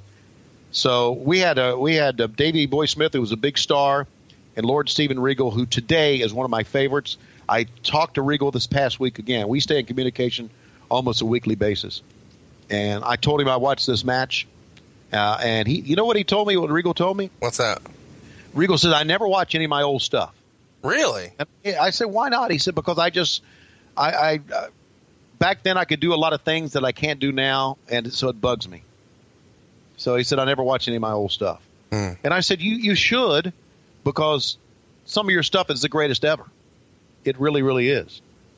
so we had a, we had a Davey Boy Smith, who was a big star, and Lord Steven Regal, who today is one of my favorites. I talked to Regal this past week again. We stay in communication almost a weekly basis, and I told him I watched this match, uh, and he, you know what he told me? What Regal told me? What's that? Regal says, I never watch any of my old stuff. Really? And I said, why not? He said, because I just, I. I uh, Back then, I could do a lot of things that I can't do now, and so it bugs me. So he said, I never watch any of my old stuff. Mm. And I said, you you should, because some of your stuff is the greatest ever. It really, really is.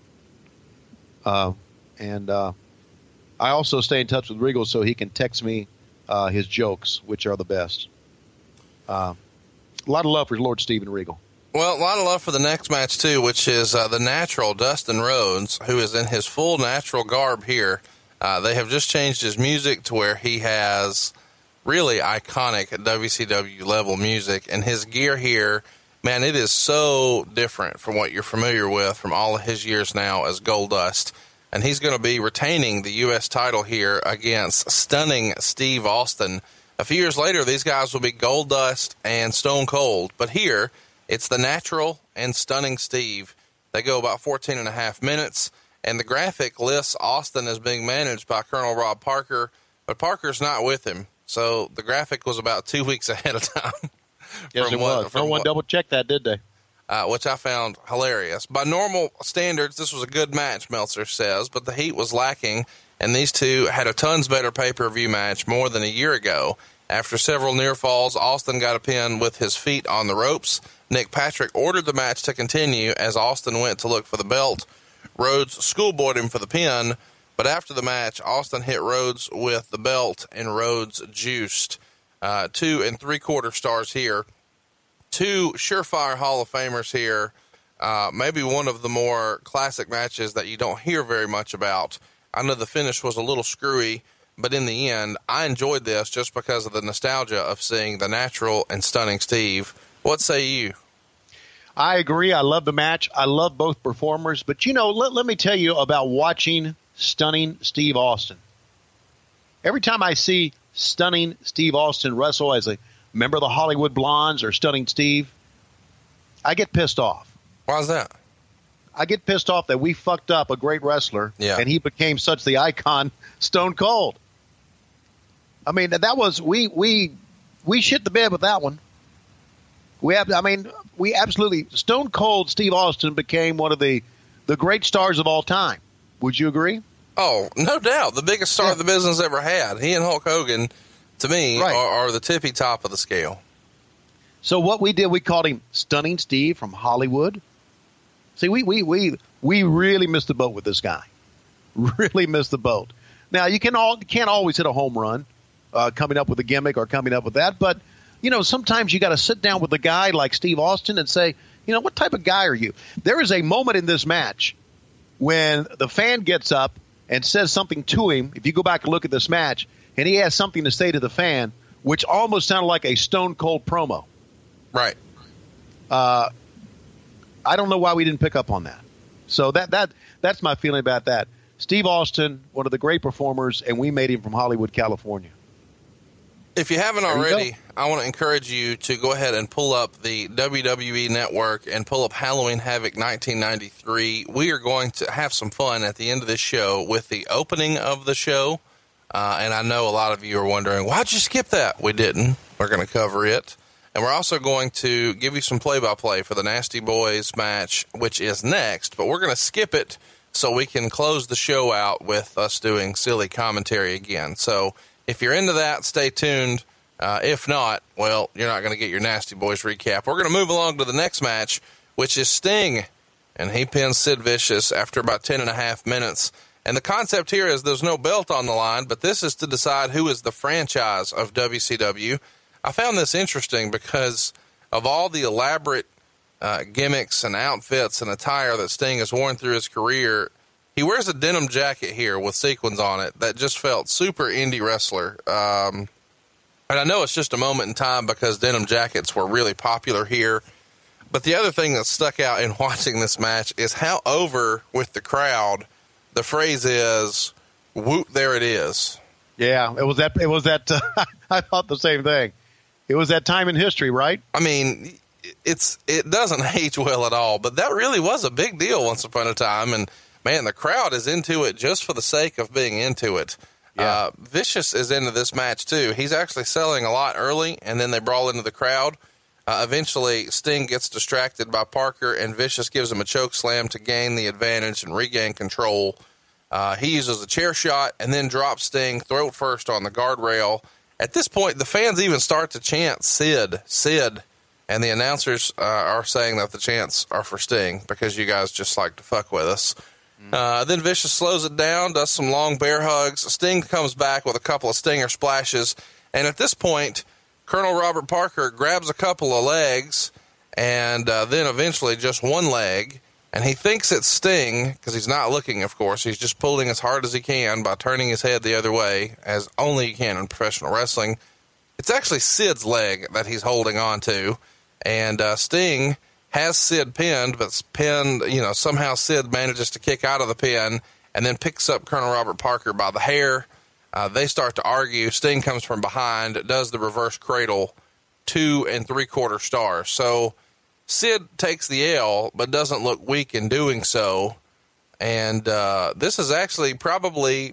Uh, and uh, I also stay in touch with Regal so he can text me uh, his jokes, which are the best. Uh, a lot of love for Lord Steven Regal. Well, a lot of love for the next match, too, which is uh, the natural Dustin Rhodes, who is in his full natural garb here. Uh, they have just changed his music to where he has really iconic W C W-level music. And his gear here, man, it is so different from what you're familiar with from all of his years now as Goldust. And he's going to be retaining the U S title here against stunning Steve Austin. A few years later, these guys will be Goldust and Stone Cold. But here, it's the natural and stunning Steve. They go about fourteen and a half minutes, and the graphic lists Austin as being managed by Colonel Rob Parker, but Parker's not with him. So the graphic was about two weeks ahead of time. Yes, it was. No one double-checked that, did they? Uh, which I found hilarious. By normal standards, this was a good match, Meltzer says, but the heat was lacking, and these two had a tons better pay-per-view match more than a year ago. After several near falls, Austin got a pin with his feet on the ropes. Nick Patrick ordered the match to continue as Austin went to look for the belt. Rhodes schoolboyed him for the pin, but after the match, Austin hit Rhodes with the belt, and Rhodes juiced. Uh, two and three-quarter stars here. Two surefire Hall of Famers here. Uh, maybe one of the more classic matches that you don't hear very much about. I know the finish was a little screwy, but in the end, I enjoyed this just because of the nostalgia of seeing the Natural and Stunning Steve. What say you? I agree. I love the match. I love both performers. But, you know, let, let me tell you about watching Stunning Steve Austin. Every time I see Stunning Steve Austin wrestle as a member of the Hollywood Blondes or Stunning Steve, I get pissed off. Why's that? I get pissed off that we fucked up a great wrestler, yeah. and he became such the icon, Stone Cold. I mean, that was we we we shit the bed with that one. We have, I mean, we absolutely Stone Cold Steve Austin became one of the the great stars of all time. Would you agree? Oh, no doubt, the biggest star yeah. the business ever had. He and Hulk Hogan, to me, right. are, are the tippy top of the scale. So what we did, we called him Stunning Steve from Hollywood. See, we we we we really missed the boat with this guy. Really missed the boat. Now you can all can't always hit a home run, uh, coming up with a gimmick or coming up with that. But you know, sometimes you got to sit down with a guy like Steve Austin and say, you know, what type of guy are you? There is a moment in this match when the fan gets up and says something to him. If you go back and look at this match, and he has something to say to the fan, which almost sounded like a Stone Cold promo. Right. Uh, I don't know why we didn't pick up on that. So that that that's my feeling about that. Steve Austin, one of the great performers, and we made him from Hollywood, California. If you haven't already, you I want to encourage you to go ahead and pull up the W W E Network and pull up Halloween Havoc nineteen ninety-three. We are going to have some fun at the end of this show with the opening of the show. Uh, and I know a lot of you are wondering, why'd you skip that? We didn't. We're going to cover it. And we're also going to give you some play-by-play for the Nasty Boys match, which is next. But we're going to skip it so we can close the show out with us doing silly commentary again. So if you're into that, stay tuned. Uh, if not, well, you're not going to get your Nasty Boys recap. We're going to move along to the next match, which is Sting. And he pins Sid Vicious after about ten and a half minutes. And the concept here is there's no belt on the line, but this is to decide who is the franchise of W C W. I found this interesting because of all the elaborate uh, gimmicks and outfits and attire that Sting has worn through his career, he wears a denim jacket here with sequins on it that just felt super indie wrestler. Um, and I know it's just a moment in time because denim jackets were really popular here. But the other thing that stuck out in watching this match is how over with the crowd the phrase is, "Whoop, there it is." Yeah, it was that. It was that. Uh, I thought the same thing. It was that time in history, right? I mean, it's it doesn't age well at all, but that really was a big deal once upon a time. And man, the crowd is into it just for the sake of being into it. Yeah. Uh, Vicious is into this match too. He's actually selling a lot early, and then they brawl into the crowd. Uh, eventually, Sting gets distracted by Parker, and Vicious gives him a choke slam to gain the advantage and regain control. Uh, he uses a chair shot and then drops Sting throat first on the guardrail. At this point, the fans even start to chant, "Sid, Sid," and the announcers uh, are saying that the chants are for Sting because you guys just like to fuck with us. Mm. Uh, then Vicious slows it down, does some long bear hugs. Sting comes back with a couple of Stinger splashes, and at this point, Colonel Robert Parker grabs a couple of legs and uh, then eventually just one leg, and he thinks it's Sting because he's not looking, of course. He's just pulling as hard as he can by turning his head the other way, as only you can in professional wrestling. It's actually Sid's leg that he's holding on to, and uh, Sting has Sid pinned, but pinned, you know, somehow Sid manages to kick out of the pin and then picks up Colonel Robert Parker by the hair. Uh, they start to argue. Sting comes from behind, does the reverse cradle, two and three quarter stars. So Sid takes the L, but doesn't look weak in doing so. And uh, this is actually probably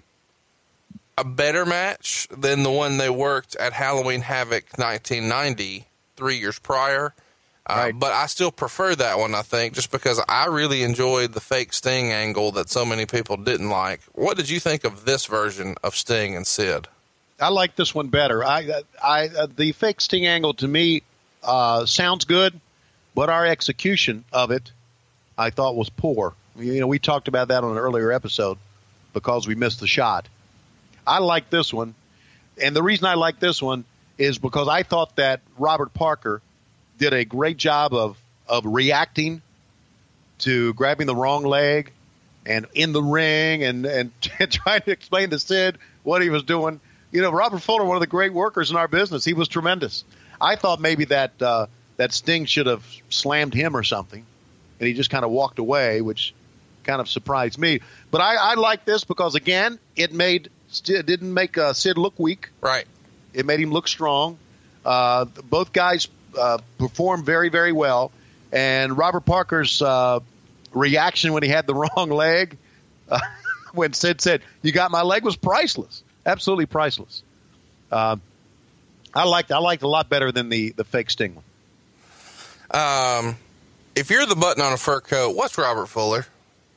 a better match than the one they worked at Halloween Havoc nineteen ninety, three years prior. Uh, right. But I still prefer that one, I think, just because I really enjoyed the fake Sting angle that so many people didn't like. What did you think of this version of Sting and Sid? I like this one better. I, I, uh, the fake Sting angle to me uh, sounds good, but our execution of it, I thought, was poor. You know, we talked about that on an earlier episode because we missed the shot. I like this one, and the reason I like this one is because I thought that Robert Parker did a great job of, of reacting to grabbing the wrong leg and in the ring and, and trying to explain to Sid what he was doing. You know, Robert Fuller, one of the great workers in our business, he was tremendous. I thought maybe that uh, that Sting should have slammed him or something, and he just kind of walked away, which kind of surprised me. But I, I like this because, again, it made it didn't make uh, Sid look weak. Right. It made him look strong. Uh, both guys uh, performed very, very well. And Robert Parker's uh, reaction when he had the wrong leg, uh, when Sid said, "You got my leg," was priceless. Absolutely priceless. Uh, I liked I liked it a lot better than the, the fake Sting one. Um, if you're the button on a fur coat, what's Robert Fuller?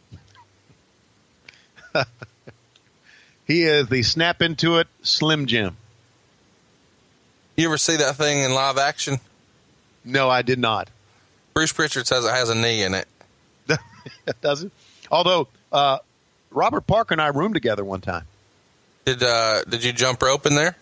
He is the snap into it Slim Jim. You ever see that thing in live action? No, I did not. Bruce Pritchard says it has a knee in it. Does it? Although uh, Robert Parker and I roomed together one time. Did uh, did you jump rope in there?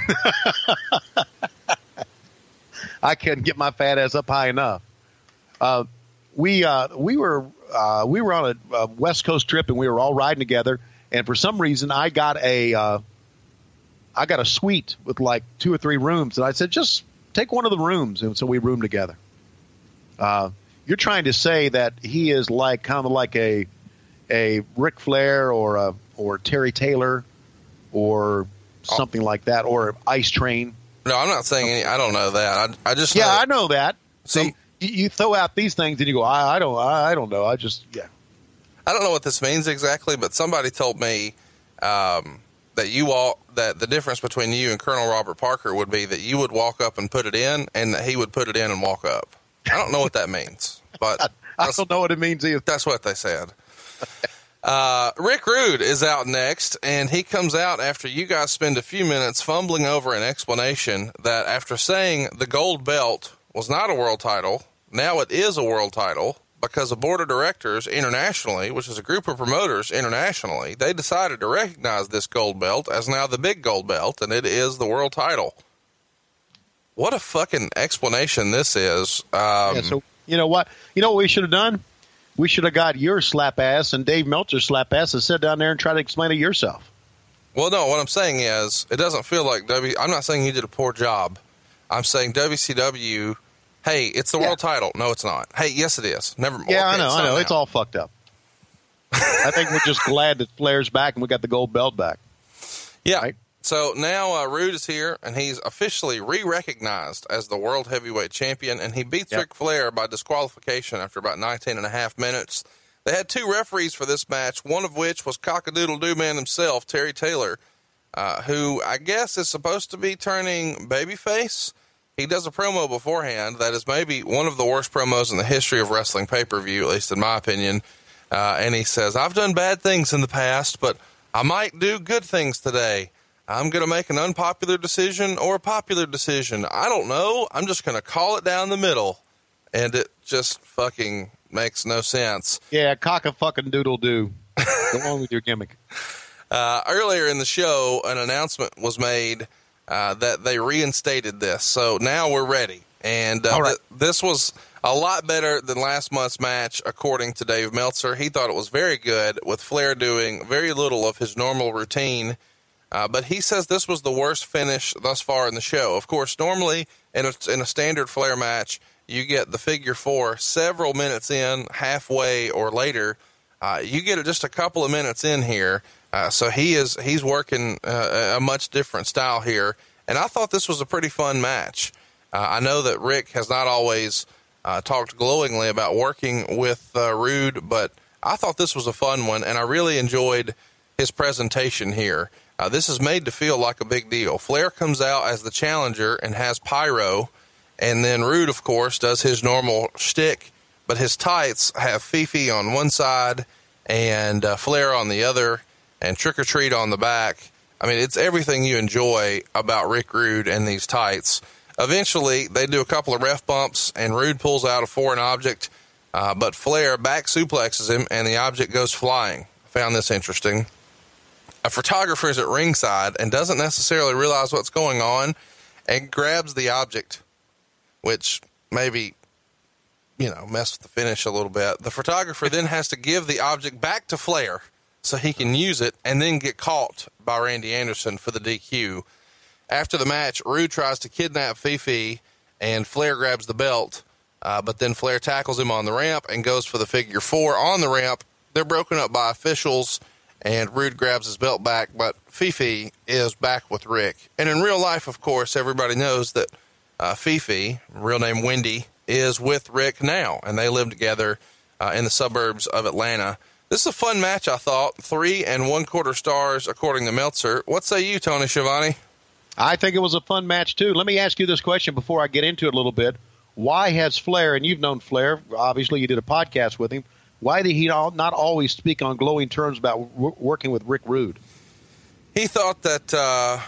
I couldn't get my fat ass up high enough. Uh, we uh, we were uh, we were on a, a West Coast trip and we were all riding together. And for some reason, I got a uh, I got a suite with like two or three rooms, and I said, "Just take one of the rooms." And so we roomed together. Uh, you're trying to say that he is like kind of like a a Ric Flair or a, or Terry Taylor or something oh. like that, or Ice Train. No, I'm not saying any. I don't know that. I, I just yeah, know I know that. So See, you, you throw out these things and you go, I, I don't, I, I don't know. I just yeah. I don't know what this means exactly, but somebody told me um, that you all that the difference between you and Colonel Robert Parker would be that you would walk up and put it in, and that he would put it in and walk up. I don't know what that means, but I, I don't know what it means either. That's what they said. Uh, Rick Rude is out next, and he comes out after you guys spend a few minutes fumbling over an explanation that after saying the gold belt was not a world title, now it is a world title. Because the board of directors internationally, which is a group of promoters internationally, they decided to recognize this gold belt as now the big gold belt, and it is the world title. What a fucking explanation this is. Um, yeah, so, you know what? You know what we should have done? We should have got your slap ass and Dave Meltzer's slap ass and sit down there and try to explain it yourself. Well, no, what I'm saying is it doesn't feel like W. I'm not saying you did a poor job. I'm saying W C W... Hey, it's the yeah. world title. No, it's not. Hey, yes, it is. Never mind. Yeah, okay, I know. I know. Now. It's all fucked up. I think we're just glad that Flair's back and we got the gold belt back. Yeah. Right? So now uh, Rude is here, and he's officially re-recognized as the world heavyweight champion, and he beats yep. Ric Flair by disqualification after about nineteen and a half minutes. They had two referees for this match, one of which was cock-a-doodle-doo man himself, Terry Taylor, uh, who I guess is supposed to be turning babyface. He does a promo beforehand that is maybe one of the worst promos in the history of wrestling pay-per-view, at least in my opinion. Uh, and he says, I've done bad things in the past, but I might do good things today. I'm going to make an unpopular decision or a popular decision. I don't know. I'm just going to call it down the middle. And it just fucking makes no sense. Yeah, cock-a-fucking-doodle-doo. Go on with your gimmick. Uh, earlier in the show, an announcement was made Uh, that they reinstated this. So now we're ready. And uh, right. th- this was a lot better than last month's match, according to Dave Meltzer. He thought it was very good, with Flair doing very little of his normal routine. Uh, but he says this was the worst finish thus far in the show. Of course, normally in a, in a standard Flair match, you get the figure four several minutes in, halfway or later. Uh, you get it just a couple of minutes in here. Uh, so he is he's working uh, a much different style here, and I thought this was a pretty fun match. Uh, I know that Rick has not always uh, talked glowingly about working with uh, Rude, but I thought this was a fun one, and I really enjoyed his presentation here. Uh, this is made to feel like a big deal. Flair comes out as the challenger and has pyro, and then Rude, of course, does his normal shtick, but his tights have Fifi on one side and uh, Flair on the other, and Trick or Treat on the back. I mean, it's everything you enjoy about Rick Rude and these tights. Eventually, they do a couple of ref bumps, and Rude pulls out a foreign object, uh, but Flair back suplexes him, and the object goes flying. I found this interesting. A photographer is at ringside and doesn't necessarily realize what's going on and grabs the object, which maybe you know, mess with the finish a little bit. The photographer then has to give the object back to Flair so he can use it and then get caught by Randy Anderson for the D Q. After the match, Rude tries to kidnap Fifi and Flair grabs the belt, uh, but then Flair tackles him on the ramp and goes for the figure four on the ramp. They're broken up by officials and Rude grabs his belt back, but Fifi is back with Rick. And in real life, of course, everybody knows that uh, Fifi, real name Wendy, is with Rick now, and they live together uh, in the suburbs of Atlanta. This is a fun match, I thought. Three and one quarter stars, according to Meltzer. What say you, Tony Schiavone? I think it was a fun match, too. Let me ask you this question before I get into it a little bit. Why has Flair, and you've known Flair, obviously you did a podcast with him, why did he not always speak on glowing terms about w- working with Rick Rude? He thought that, uh,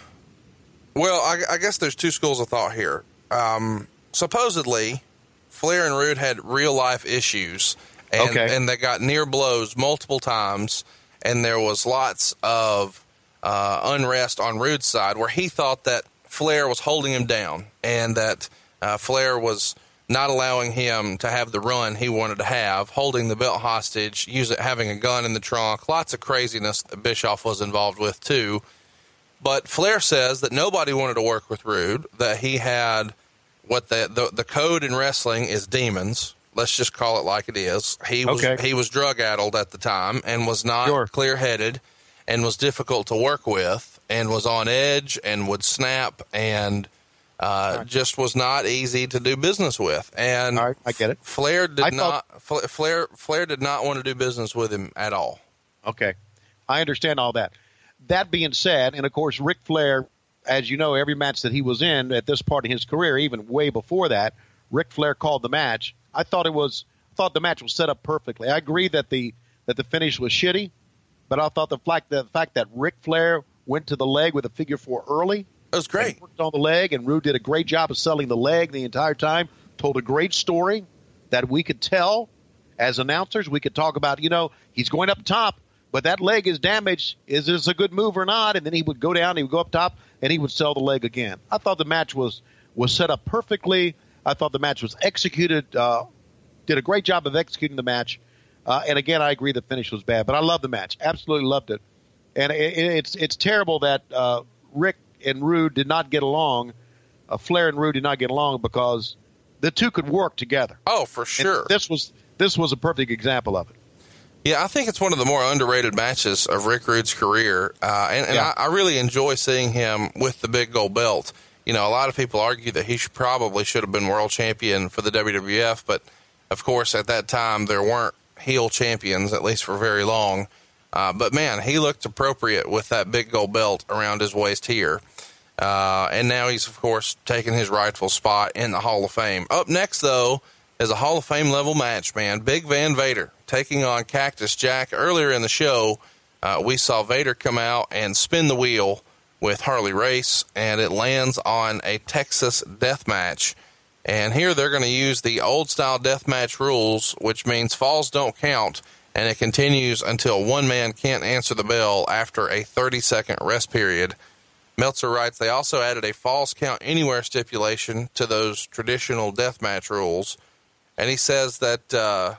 well, I, I guess there's two schools of thought here. Um, supposedly, Flair and Rude had real-life issues, and, okay. and they got near blows multiple times, and there was lots of uh, unrest on Rude's side where he thought that Flair was holding him down and that uh, Flair was not allowing him to have the run he wanted to have, holding the belt hostage, use it, having a gun in the trunk, lots of craziness that Bischoff was involved with too. But Flair says that nobody wanted to work with Rude, that he had what the, the, the code in wrestling is demons. Let's just call it like it is. He was, okay. he was drug-addled at the time and was not sure. clear-headed and was difficult to work with and was on edge and would snap and uh, right. just was not easy to do business with. And all right, I get it. Flair did I not thought, Flair Flair did not want to do business with him at all. Okay. I understand all that. That being said, and of course Ric Flair, as you know, every match that he was in at this part of his career, even way before that, Ric Flair called the match. I thought it was thought the match was set up perfectly. I agree that the that the finish was shitty, but I thought the fact the fact that Ric Flair went to the leg with a figure four early, it was great. Worked on the leg, and Rude did a great job of selling the leg the entire time. Told a great story that we could tell as announcers. We could talk about, you know, he's going up top, but that leg is damaged. Is this a good move or not? And then he would go down, he would go up top, and he would sell the leg again. I thought the match was was set up perfectly. I thought the match was executed, uh, did a great job of executing the match. Uh, and again, I agree the finish was bad, but I love the match. Absolutely loved it. And it, it's it's terrible that uh, Rick and Rude did not get along. Uh, Flair and Rude did not get along because the two could work together. Oh, for sure. And this was this was a perfect example of it. Yeah, I think it's one of the more underrated matches of Rick Rude's career, uh, and, and yeah. I, I really enjoy seeing him with the big gold belt. You know, a lot of people argue that he should probably should have been world champion for the W W F, but of course at that time there weren't heel champions, at least for very long. Uh, but man, he looked appropriate with that big gold belt around his waist here. Uh, and now he's, of course, taking his rightful spot in the Hall of Fame. Up next, though, is a Hall of Fame level match, man. Big Van Vader taking on Cactus Jack. Earlier in the show, uh, we saw Vader come out and spin the wheel with Harley Race, and it lands on a Texas death match. And here they're going to use the old-style death match rules, which means falls don't count, and it continues until one man can't answer the bell after a thirty-second rest period. Meltzer writes, they also added a falls count anywhere stipulation to those traditional deathmatch rules. And he says that uh,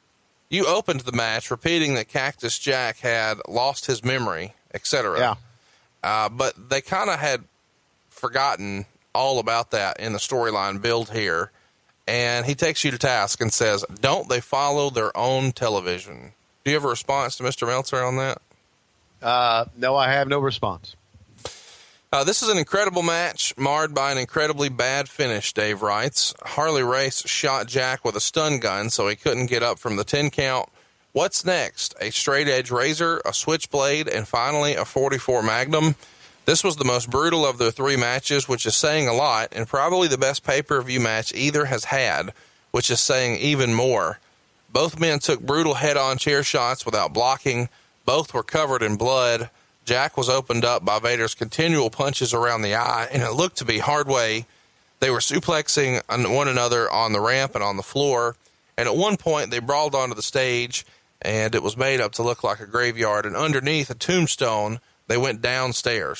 you opened the match repeating that Cactus Jack had lost his memory, et cetera. Yeah. Uh, but they kind of had forgotten all about that in the storyline build here. And he takes you to task and says, don't they follow their own television? Do you have a response to Mister Meltzer on that? Uh, no, I have no response. Uh, this is an incredible match, marred by an incredibly bad finish, Dave writes. Harley Race shot Jack with a stun gun, so he couldn't get up from the ten count. What's next? A straight-edge razor, a switchblade, and finally a forty-four Magnum. This was the most brutal of the three matches, which is saying a lot, and probably the best pay-per-view match either has had, which is saying even more. Both men took brutal head-on chair shots without blocking. Both were covered in blood. Jack was opened up by Vader's continual punches around the eye, and it looked to be hard way. They were suplexing one another on the ramp and on the floor, and at one point they brawled onto the stage, and it was made up to look like a graveyard, and underneath a tombstone, they went downstairs.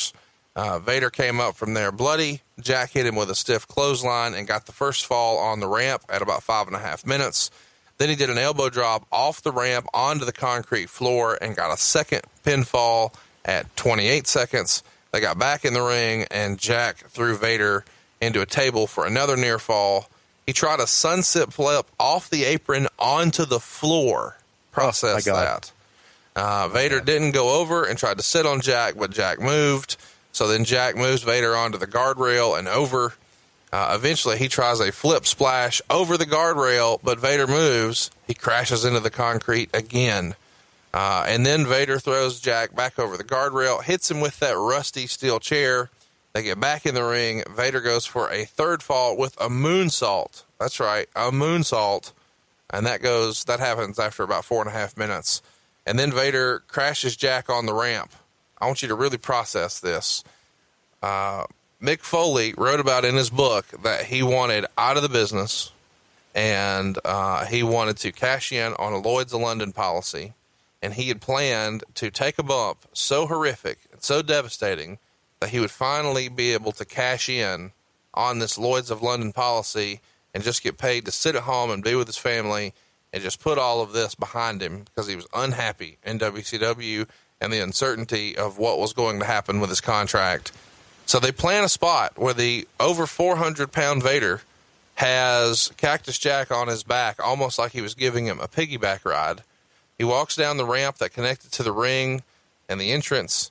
Uh, Vader came up from there bloody. Jack hit him with a stiff clothesline and got the first fall on the ramp at about five and a half minutes. Then he did an elbow drop off the ramp onto the concrete floor and got a second pinfall at twenty-eight seconds. They got back in the ring, and Jack threw Vader into a table for another near fall. He tried a sunset flip off the apron onto the floor. Process oh that. Uh, Vader didn't go over and tried to sit on Jack, but Jack moved. So then Jack moves Vader onto the guardrail and over. Uh, eventually, he tries a flip splash over the guardrail, but Vader moves. He crashes into the concrete again. Uh, and then Vader throws Jack back over the guardrail, hits him with that rusty steel chair. They get back in the ring. Vader goes for a third fall with a moonsault. That's right, a moonsault. And that goes, that happens after about four and a half minutes. And then Vader crashes Jack on the ramp. I want you to really process this. Uh, Mick Foley wrote about in his book that he wanted out of the business, and uh, he wanted to cash in on a Lloyd's of London policy, and he had planned to take a bump so horrific and so devastating that he would finally be able to cash in on this Lloyd's of London policy and just get paid to sit at home and be with his family and just put all of this behind him because he was unhappy in W C W and the uncertainty of what was going to happen with his contract. So they plan a spot where the over four hundred pound Vader has Cactus Jack on his back, almost like he was giving him a piggyback ride. He walks down the ramp that connected to the ring and the entrance,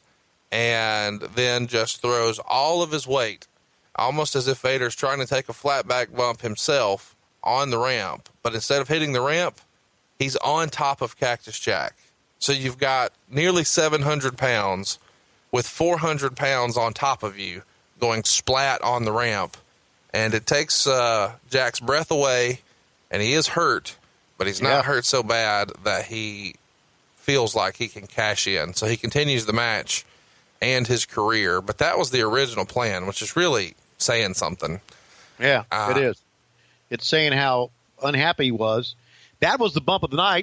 and then just throws all of his weight, almost as if Vader's trying to take a flat back bump himself on the ramp. But instead of hitting the ramp, he's on top of Cactus Jack. So you've got nearly seven hundred pounds with four hundred pounds on top of you going splat on the ramp. And it takes uh, Jack's breath away, and he is hurt, but he's not yeah. hurt so bad that he feels like he can cash in. So he continues the match and his career. But that was the original plan, which is really saying something. Yeah, uh, it is. It's saying how unhappy he was. That was the bump of the night.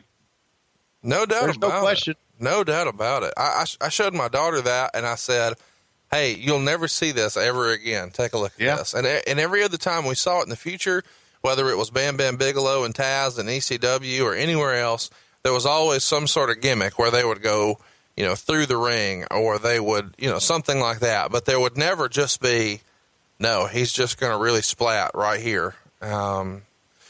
No doubt There's about no question. it. No doubt about it. I, I, I showed my daughter that, and I said, hey, you'll never see this ever again. Take a look at yeah. this. And, and every other time we saw it in the future, whether it was Bam Bam Bigelow and Taz and E C W or anywhere else, there was always some sort of gimmick where they would go, you know, through the ring, or they would, you know, something like that. But there would never just be, no, he's just going to really splat right here. Um,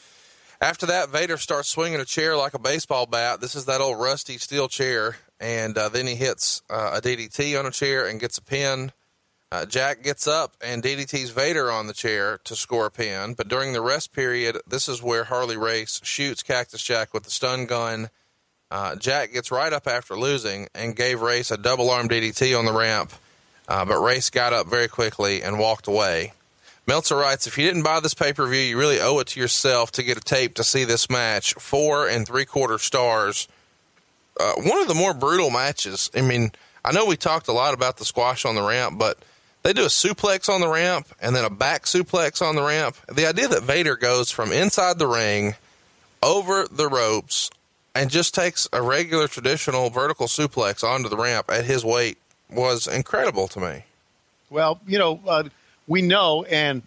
after that, Vader starts swinging a chair like a baseball bat. This is that old rusty steel chair. And uh, then he hits uh, a D D T on a chair and gets a pin. Uh, Jack gets up and D D Ts Vader on the chair to score a pin. But during the rest period, this is where Harley Race shoots Cactus Jack with the stun gun. Uh, Jack gets right up after losing and gave Race a double-arm D D T on the ramp. Uh, but Race got up very quickly and walked away. Meltzer writes, if you didn't buy this pay-per-view, you really owe it to yourself to get a tape to see this match. Four and three-quarter stars. Uh, one of the more brutal matches. I mean, I know we talked a lot about the squash on the ramp, but they do a suplex on the ramp and then a back suplex on the ramp. The idea that Vader goes from inside the ring over the ropes and just takes a regular traditional vertical suplex onto the ramp at his weight was incredible to me. Well, you know, uh, we know, and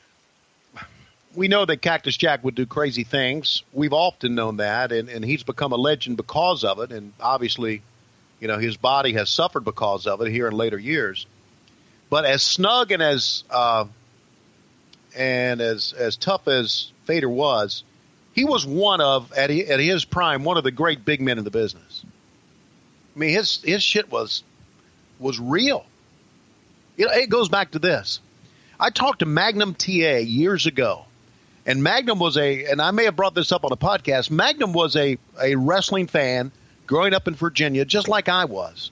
we know that Cactus Jack would do crazy things. We've often known that, and, and he's become a legend because of it. And obviously, you know, his body has suffered because of it here in later years. But as snug and as uh, and as as tough as Vader was, he was one of at he, at his prime one of the great big men in the business. I mean, his his shit was was real. You know, it goes back to this. I talked to Magnum T A years ago. And Magnum was a, and I may have brought this up on a podcast, Magnum was a, a wrestling fan growing up in Virginia, just like I was.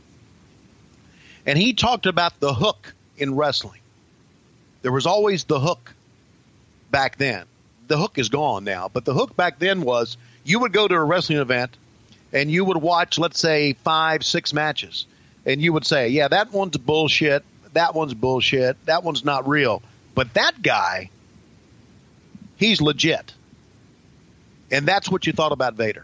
And he talked about the hook in wrestling. There was always the hook back then. The hook is gone now, but the hook back then was you would go to a wrestling event and you would watch, let's say, five, six matches. And you would say, yeah, that one's bullshit. That one's bullshit. That one's not real. But that guy, he's legit. And that's what you thought about Vader.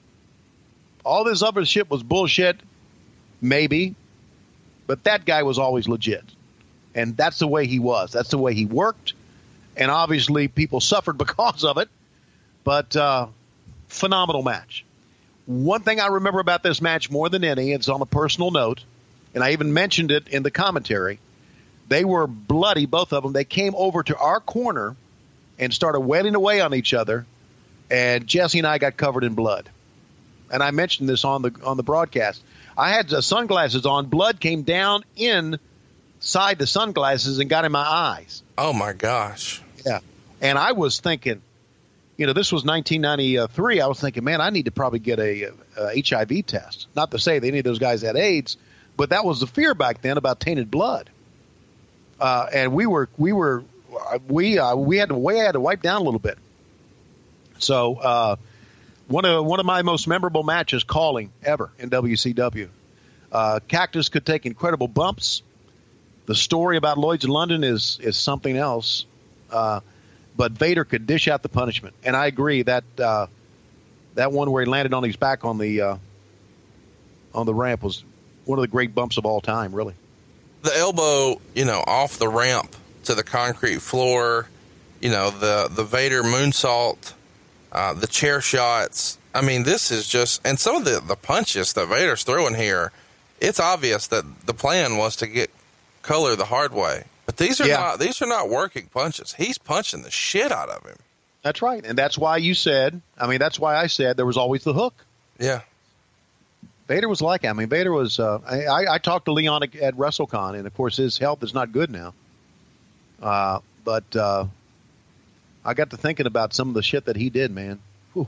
All this other shit was bullshit, maybe, but that guy was always legit. And that's the way he was. That's the way he worked. And obviously people suffered because of it. But uh, phenomenal match. One thing I remember about this match more than any, it's on a personal note, and I even mentioned it in the commentary. They were bloody, both of them. They came over to our corner and started wailing away on each other, and Jesse and I got covered in blood. And I mentioned this on the on the broadcast. I had the sunglasses on. Blood came down inside the sunglasses and got in my eyes. Oh, my gosh. Yeah. And I was thinking, you know, this was nineteen ninety-three. I was thinking, man, I need to probably get a, a H I V test. Not to say that any of those guys had AIDS, but that was the fear back then about tainted blood. Uh, and we were we were we uh, we had to we had to wipe down a little bit. So uh, one of one of my most memorable matches calling ever in W C W. Uh, Cactus could take incredible bumps. The story about Lloyd's of London is is something else. Uh, but Vader could dish out the punishment, and I agree that uh, that one where he landed on his back on the uh, on the ramp was one of the great bumps of all time, really. The elbow, you know, off the ramp to the concrete floor, you know, the, the Vader moonsault, uh, the chair shots. I mean, this is just, and some of the, the punches that Vader's throwing here, it's obvious that the plan was to get Color the hard way. But these are yeah. not, these are not working punches. He's punching the shit out of him. That's right. And that's why you said, I mean, that's why I said there was always the hook. Yeah. Vader was like, I mean, Vader was, uh, I, I talked to Leon at, at WrestleCon, and of course his health is not good now. Uh, but, uh, I got to thinking about some of the shit that he did, man. Whew.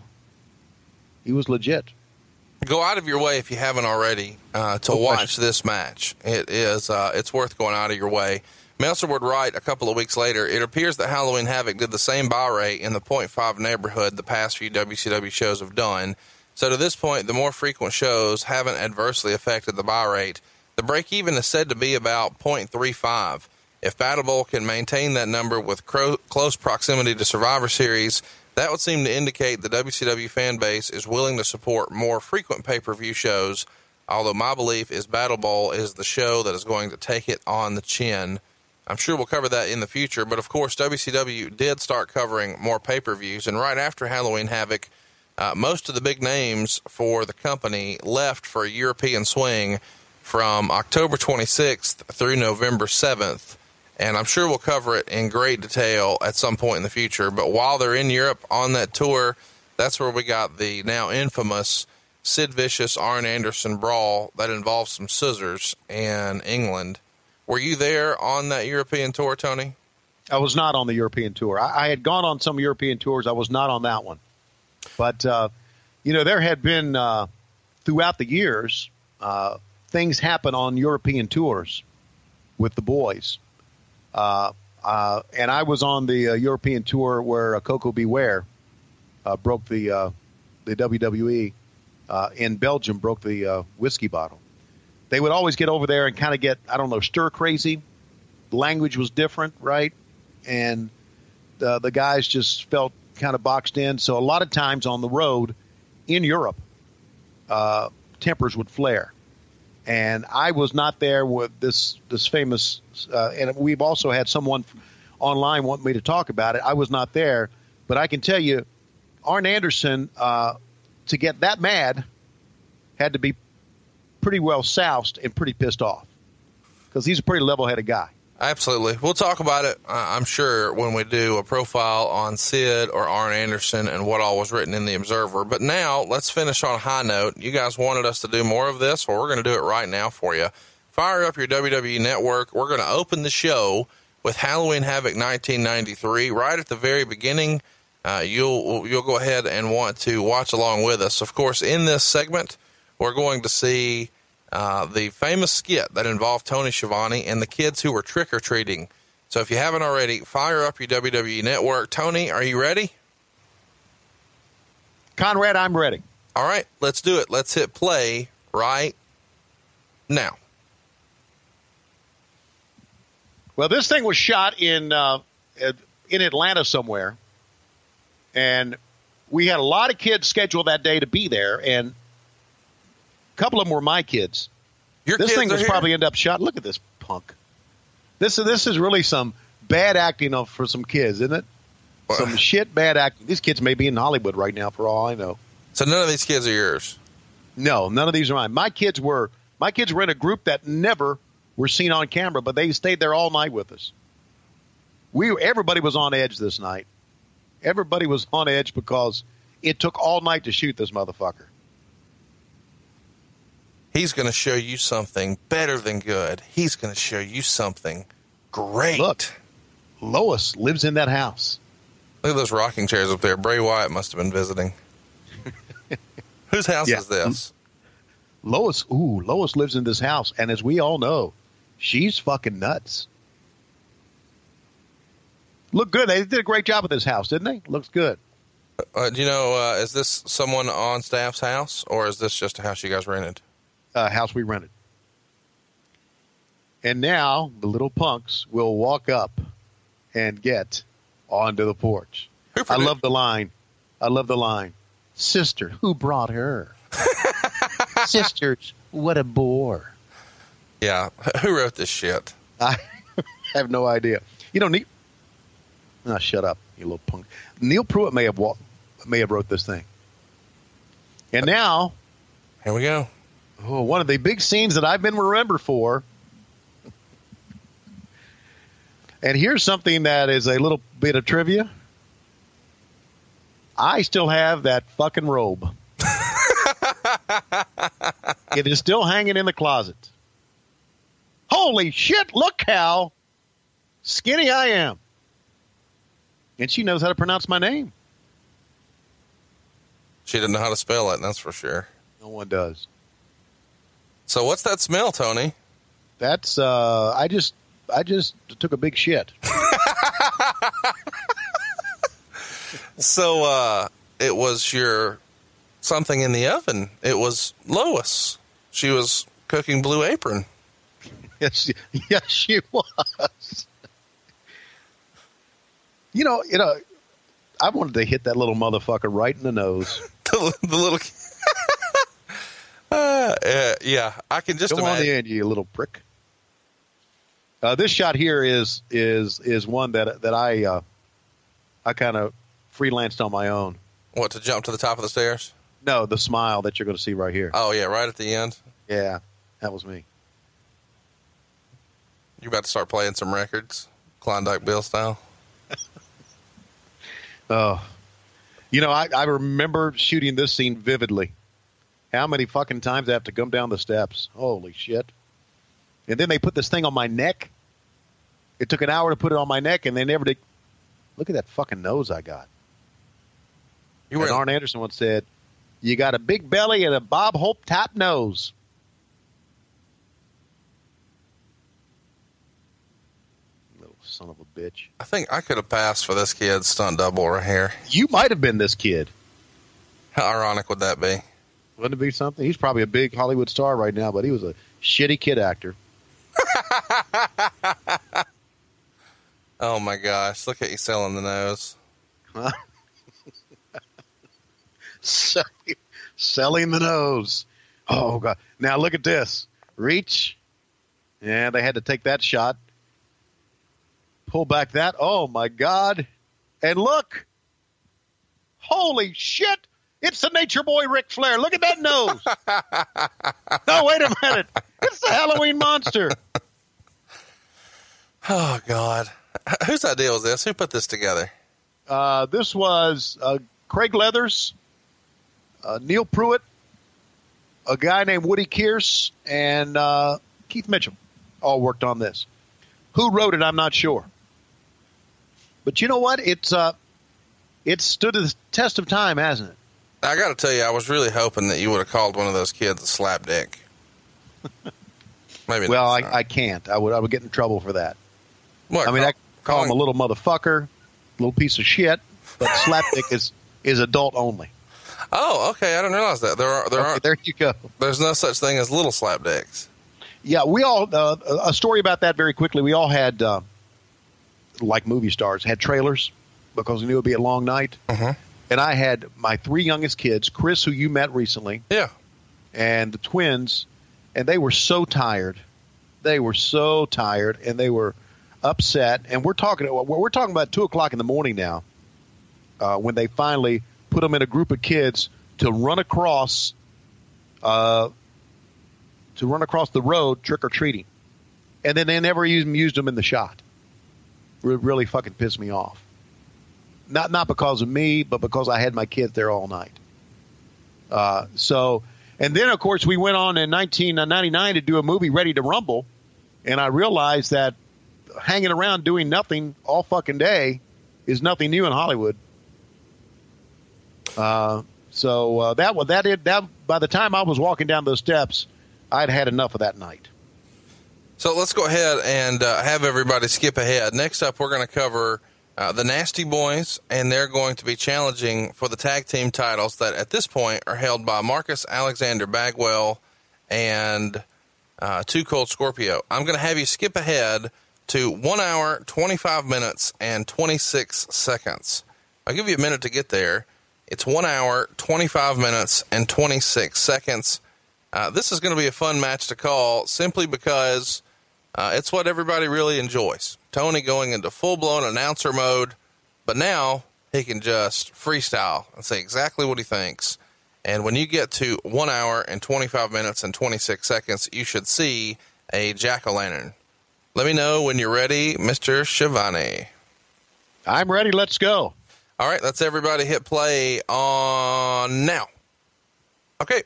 He was legit. Go out of your way if you haven't already, uh, to no watch question. this match. It is, uh, it's worth going out of your way. Meltzer would write a couple of weeks later, it appears that Halloween Havoc did the same buy rate in the point five neighborhood the past few W C W shows have done. So to this point, the more frequent shows haven't adversely affected the buy rate. The break-even is said to be about point three five. If Battle Bowl can maintain that number with cro- close proximity to Survivor Series, that would seem to indicate the W C W fan base is willing to support more frequent pay-per-view shows, although my belief is Battle Bowl is the show that is going to take it on the chin. I'm sure we'll cover that in the future, but of course W C W did start covering more pay-per-views, and right after Halloween Havoc, uh, most of the big names for the company left for a European swing from October twenty-sixth through November seventh, and I'm sure we'll cover it in great detail at some point in the future. But while they're in Europe on that tour, that's where we got the now infamous Sid Vicious, Arn Anderson brawl that involved some scissors in England. Were you there on that European tour, Tony? I was not on the European tour. I, I had gone on some European tours. I was not on that one. But, uh, you know, there had been, uh, throughout the years, uh, things happen on European tours with the boys. Uh, uh, and I was on the uh, European tour where uh, Coco Beware uh, broke the uh, the W W E uh, in Belgium, broke the uh, whiskey bottle. They would always get over there and kind of get, I don't know, stir crazy. The language was different, right? And the, the guys just felt kind of boxed in. So a lot of times on the road in Europe, uh, tempers would flare. And I was not there with this this famous, uh, and we've also had someone online want me to talk about it. I was not there, but I can tell you, Arn Anderson, uh, to get that mad, had to be pretty well soused and pretty pissed off, because he's a pretty level-headed guy. Absolutely. We'll talk about it, uh, I'm sure, when we do a profile on Sid or Arn Anderson and what all was written in the Observer. But now, let's finish on a high note. You guys wanted us to do more of this, well, we're going to do it right now for you. Fire up your W W E Network. We're going to open the show with Halloween Havoc nineteen ninety-three. Right at the very beginning, uh, you'll you'll go ahead and want to watch along with us. Of course, in this segment, we're going to see Uh, the famous skit that involved Tony Schiavone and the kids who were trick-or-treating. So if you haven't already, fire up your W W E Network. Tony, are you ready? Conrad, I'm ready. All right, let's do it. Let's hit play right now. Well, this thing was shot in uh, in Atlanta somewhere, and we had a lot of kids scheduled that day to be there, and a couple of them were my kids. Your this kids thing are was here? probably end up shot. Look at this punk. This is this is really some bad acting of, for some kids, isn't it? Well, some shit bad acting. These kids may be in Hollywood right now, for all I know. So none of these kids are yours? No, none of these are mine. My kids were my kids were in a group that never were seen on camera, but they stayed there all night with us. We everybody was on edge this night. Everybody was on edge because it took all night to shoot this motherfucker. He's going to show you something better than good. He's going to show you something great. Look, Lois lives in that house. Look at those rocking chairs up there. Bray Wyatt must have been visiting. Whose house yeah. is this? Lois, ooh, Lois lives in this house, and as we all know, she's fucking nuts. Look good. They did a great job with this house, didn't they? Looks good. Uh, do you know, uh, is this someone on staff's house, or is this just a house you guys rented? Uh, house we rented. And now the little punks will walk up and get onto the porch. I love the line. I love the line. Sister, who brought her? Sisters, what a bore. Yeah. Who wrote this shit? I have no idea. You know, Neil, oh, shut up, you little punk. Neil Pruitt may have walked, may have wrote this thing. And now, here we go. Oh, one of the big scenes that I've been remembered for. And here's something that is a little bit of trivia. I still have that fucking robe. It is still hanging in the closet. Holy shit, look how skinny I am. And she knows how to pronounce my name. She didn't know how to spell it, that's for sure. No one does. So what's that smell, Tony? That's, uh, I just, I just took a big shit. So, uh, it was your something in the oven. It was Lois. She was cooking Blue Apron. Yes, yes, she was. You know, you know, I wanted to hit that little motherfucker right in the nose. the, the little, uh, uh, yeah, I can just Come imagine. on in, you little prick. Uh, this shot here is is is one that that I uh, I kind of freelanced on my own. What, to jump to the top of the stairs? No, the smile that you're going to see right here. Oh yeah, right at the end. Yeah, that was me. You're about to start playing some records, Klondike Bill style. Oh, you know, I, I remember shooting this scene vividly. How many fucking times I have to come down the steps? Holy shit. And then they put this thing on my neck. It took an hour to put it on my neck, and they never did. Look at that fucking nose I got. You were and Arn Anderson once said, you got a big belly and a Bob Hope top nose. Little son of a bitch. I think I could have passed for this kid's stunt double right here. You might have been this kid. How ironic would that be? Wouldn't it be something? He's probably a big Hollywood star right now, but he was a shitty kid actor. Oh my gosh, look at you selling the nose. Huh? Selling the nose. Oh, God. Now look at this. Reach. Yeah, they had to take that shot. Pull back that. Oh, my God. And look. Holy shit. It's the Nature Boy Ric Flair. Look at that nose. No, wait a minute. It's the Halloween monster. Oh, God. Whose idea was this? Who put this together? Uh, this was uh, Craig Leathers, uh, Neil Pruitt, a guy named Woody Kearse, and uh, Keith Mitchell all worked on this. Who wrote it, I'm not sure. But you know what? It's uh, it's stood the test of time, hasn't it? I got to tell you, I was really hoping that you would have called one of those kids a slap dick. Maybe. Well, I, I can't. I would I would get in trouble for that. What, I mean, call, I call calling, him a little motherfucker, little piece of shit, but slapdick is, is adult only. Oh, okay. I didn't realize that. There are there okay, are there you go. There's no such thing as little slap dicks. Yeah, we all uh, a story about that very quickly. We all had uh, like movie stars had trailers because we knew it would be a long night. Uh-huh. And I had my three youngest kids, Chris, who you met recently, yeah, and the twins, and they were so tired. They were so tired, and they were upset, and we're talking we're talking about two o'clock in the morning now, uh, when they finally put them in a group of kids to run across, uh, to run across the road trick or treating, and then they never even used them in the shot. It really fucking pissed me off. Not not because of me, but because I had my kids there all night. Uh, so, and then of course we went on in nineteen ninety-nine to do a movie, Ready to Rumble, and I realized that hanging around doing nothing all fucking day is nothing new in Hollywood. Uh, so uh, that was that. It, that by the time I was walking down those steps, I'd had enough of that night. So let's go ahead and uh, have everybody skip ahead. Next up, we're going to cover uh, the Nasty Boys, and they're going to be challenging for the tag team titles that at this point are held by Marcus Alexander Bagwell and uh, Too Cold Scorpio. I'm going to have you skip ahead to one hour, twenty-five minutes, and twenty-six seconds. I'll give you a minute to get there. It's one hour, twenty-five minutes, and twenty-six seconds. Uh, this is going to be a fun match to call simply because Uh, it's what everybody really enjoys. Tony going into full-blown announcer mode, but now he can just freestyle and say exactly what he thinks. And when you get to one hour and twenty-five minutes and twenty-six seconds, you should see a jack-o'-lantern. Let me know when you're ready, Mister Schiavone. I'm ready. Let's go. All right, let's everybody hit play on now. Okay.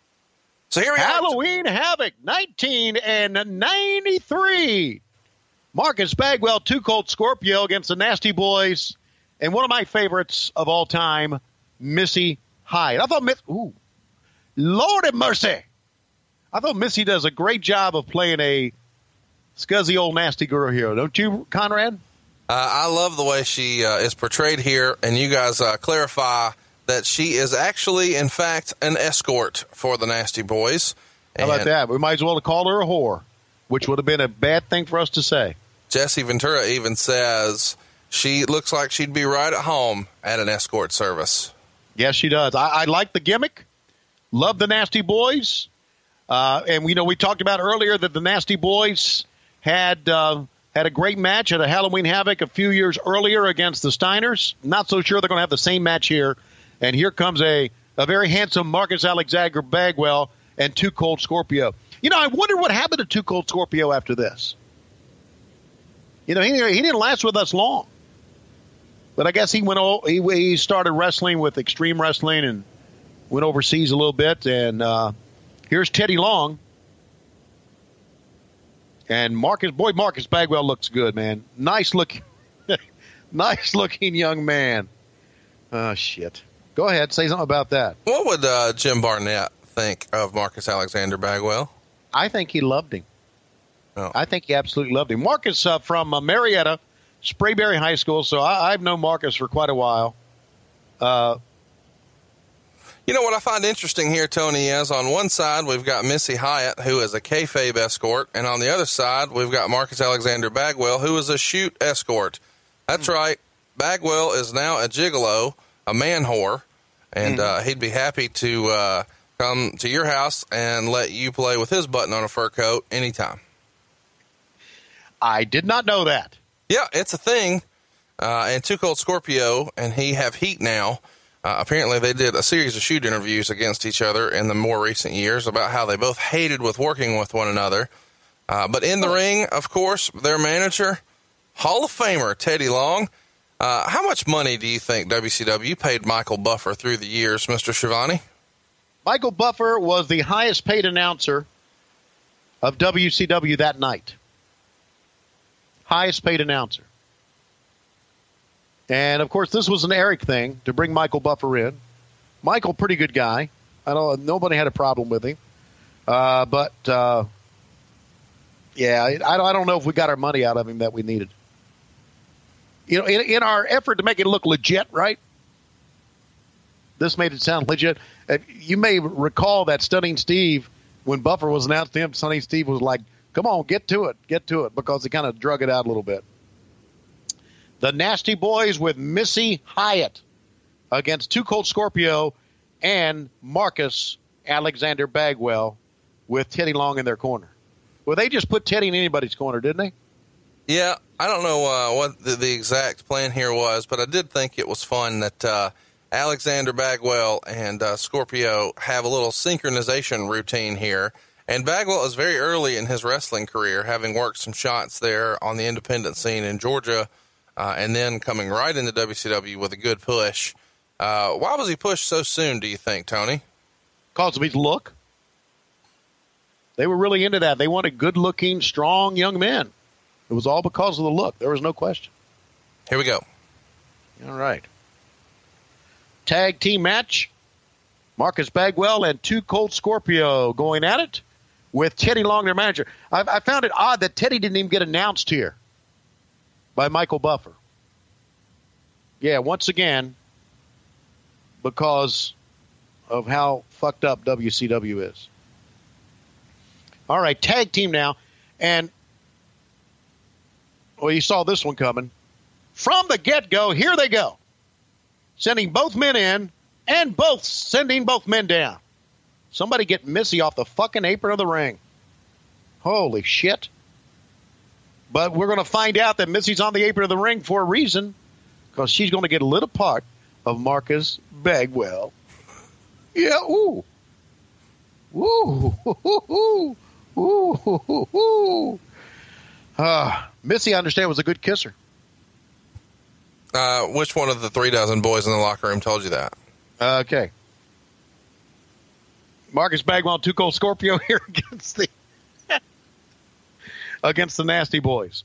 So here we Halloween are. Havoc, nineteen ninety-three. Marcus Bagwell, Too Cold Scorpio against the Nasty Boys, and one of my favorites of all time, Missy Hyatt. I thought, Miss, ooh, Lord have mercy. I thought Missy does a great job of playing a scuzzy old nasty girl here. Don't you, Conrad? Uh, I love the way she uh, is portrayed here, and you guys uh, clarify that she is actually, in fact, an escort for the Nasty Boys. And how about that? We might as well have called her a whore, which would have been a bad thing for us to say. Jesse Ventura even says she looks like she'd be right at home at an escort service. Yes, she does. I, I like the gimmick. Love the Nasty Boys. Uh, and, you know, we talked about earlier that the Nasty Boys had uh, had a great match at a Halloween Havoc a few years earlier against the Steiners. Not so sure they're going to have the same match here. And here comes a, a very handsome Marcus Alexander Bagwell and Too Cold Scorpio. You know, I wonder what happened to Too Cold Scorpio after this. You know, he, he didn't last with us long. But I guess he went. He, he started wrestling with Extreme Wrestling and went overseas a little bit. And uh, here's Teddy Long. And Marcus, boy, Marcus Bagwell looks good, man. Nice looking, nice looking young man. Oh, shit. Go ahead, say something about that. What would uh, Jim Barnett think of Marcus Alexander Bagwell? I think he loved him. Oh. I think he absolutely loved him. Marcus uh, from uh, Marietta, Sprayberry High School, so I, I've known Marcus for quite a while. Uh, you know what I find interesting here, Tony, is on one side we've got Missy Hyatt, who is a kayfabe escort, and on the other side we've got Marcus Alexander Bagwell, who is a shoot escort. That's mm. right. Bagwell is now a gigolo, a man whore, and mm-hmm. uh, he'd be happy to uh, come to your house and let you play with his button on a fur coat anytime. I did not know that. Yeah, it's a thing. Uh, and Too Cold Scorpio and he have heat now. Uh, apparently they did a series of shoot interviews against each other in the more recent years about how they both hated with working with one another. Uh, but in the oh. ring, of course, their manager, Hall of Famer Teddy Long. Uh, how much money do you think W C W paid Michael Buffer through the years, Mister Schiavone? Michael Buffer was the highest paid announcer of W C W that night. Highest paid announcer. And, of course, this was an Eric thing to bring Michael Buffer in. Michael, pretty good guy. I don't. Nobody had a problem with him. Uh, but, uh, yeah, I, I don't know if we got our money out of him that we needed. You know, in, in our effort to make it look legit, right? This made it sound legit. Uh, you may recall that Stunning Steve, when Buffer was announced to him, Stunning Steve was like, come on, get to it, get to it, because he kind of drug it out a little bit. The Nasty Boys with Missy Hyatt against Too Cold Scorpio and Marcus Alexander Bagwell with Teddy Long in their corner. Well, they just put Teddy in anybody's corner, didn't they? Yeah, I don't know uh, what the, the exact plan here was, but I did think it was fun that uh, Alexander Bagwell and uh, Scorpio have a little synchronization routine here. And Bagwell is very early in his wrestling career, having worked some shots there on the independent scene in Georgia, uh, and then coming right into W C W with a good push. Uh, why was he pushed so soon, do you think, Tony? Because of his look. They were really into that. They wanted good-looking, strong young men. It was all because of the look. There was no question. Here we go. All right. Tag team match. Marcus Bagwell and Too Cold Scorpio going at it with Teddy Long, their manager. I, I found it odd that Teddy didn't even get announced here by Michael Buffer. Yeah, once again, because of how fucked up W C W is. All right, tag team now. And, well, you saw this one coming. From the get-go, here they go. Sending both men in and both sending both men down. Somebody get Missy off the fucking apron of the ring. Holy shit. But we're going to find out that Missy's on the apron of the ring for a reason, because she's going to get a little part of Marcus Bagwell. Yeah, ooh. Ooh, ooh, ooh, ooh, ooh, ooh. Uh, Missy, I understand, was a good kisser. Uh, which one of the three dozen boys in the locker room told you that? Okay. Marcus Bagwell and Too Cold Scorpio here against the against the Nasty Boys.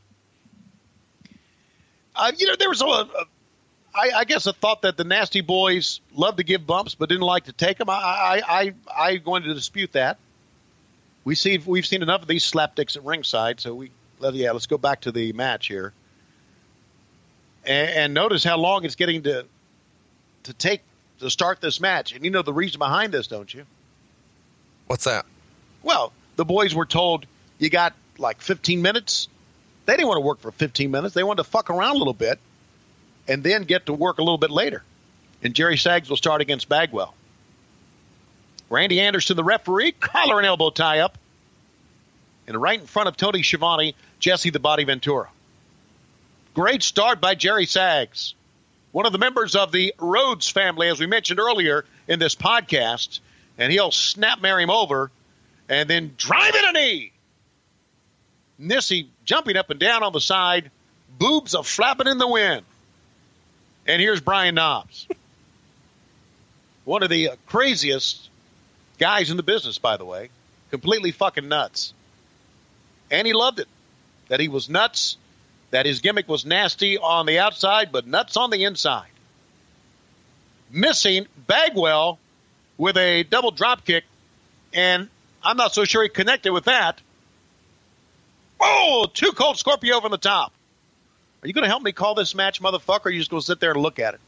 Uh, you know, there was a, a I, I guess a thought that the Nasty Boys loved to give bumps but didn't like to take them. I I I I'm going to dispute that. We see we've seen enough of these slapdicks at ringside, so we let yeah let's go back to the match here. And, and notice how long it's getting to to take to start this match. And you know the reason behind this, don't you? What's that? Well, the boys were told you got like fifteen minutes. They didn't want to work for fifteen minutes. They wanted to fuck around a little bit and then get to work a little bit later. And Jerry Sags will start against Bagwell. Randy Anderson, the referee, collar and elbow tie up. And right in front of Tony Schiavone, Jesse the Body Ventura. Great start by Jerry Sags, one of the members of the Rhodes family, as we mentioned earlier in this podcast. And he'll snap Mary him over and then drive in a knee. Missy jumping up and down on the side, boobs are flapping in the wind. And here's Brian Knobbs. One of the craziest guys in the business, by the way. Completely fucking nuts. And he loved it. That he was nuts. That his gimmick was nasty on the outside, but nuts on the inside. Missing Bagwell with a double drop kick. And I'm not so sure he connected with that. Oh, Too Cold Scorpio from the top. Are you going to help me call this match, motherfucker, or are you just going to sit there and look at it?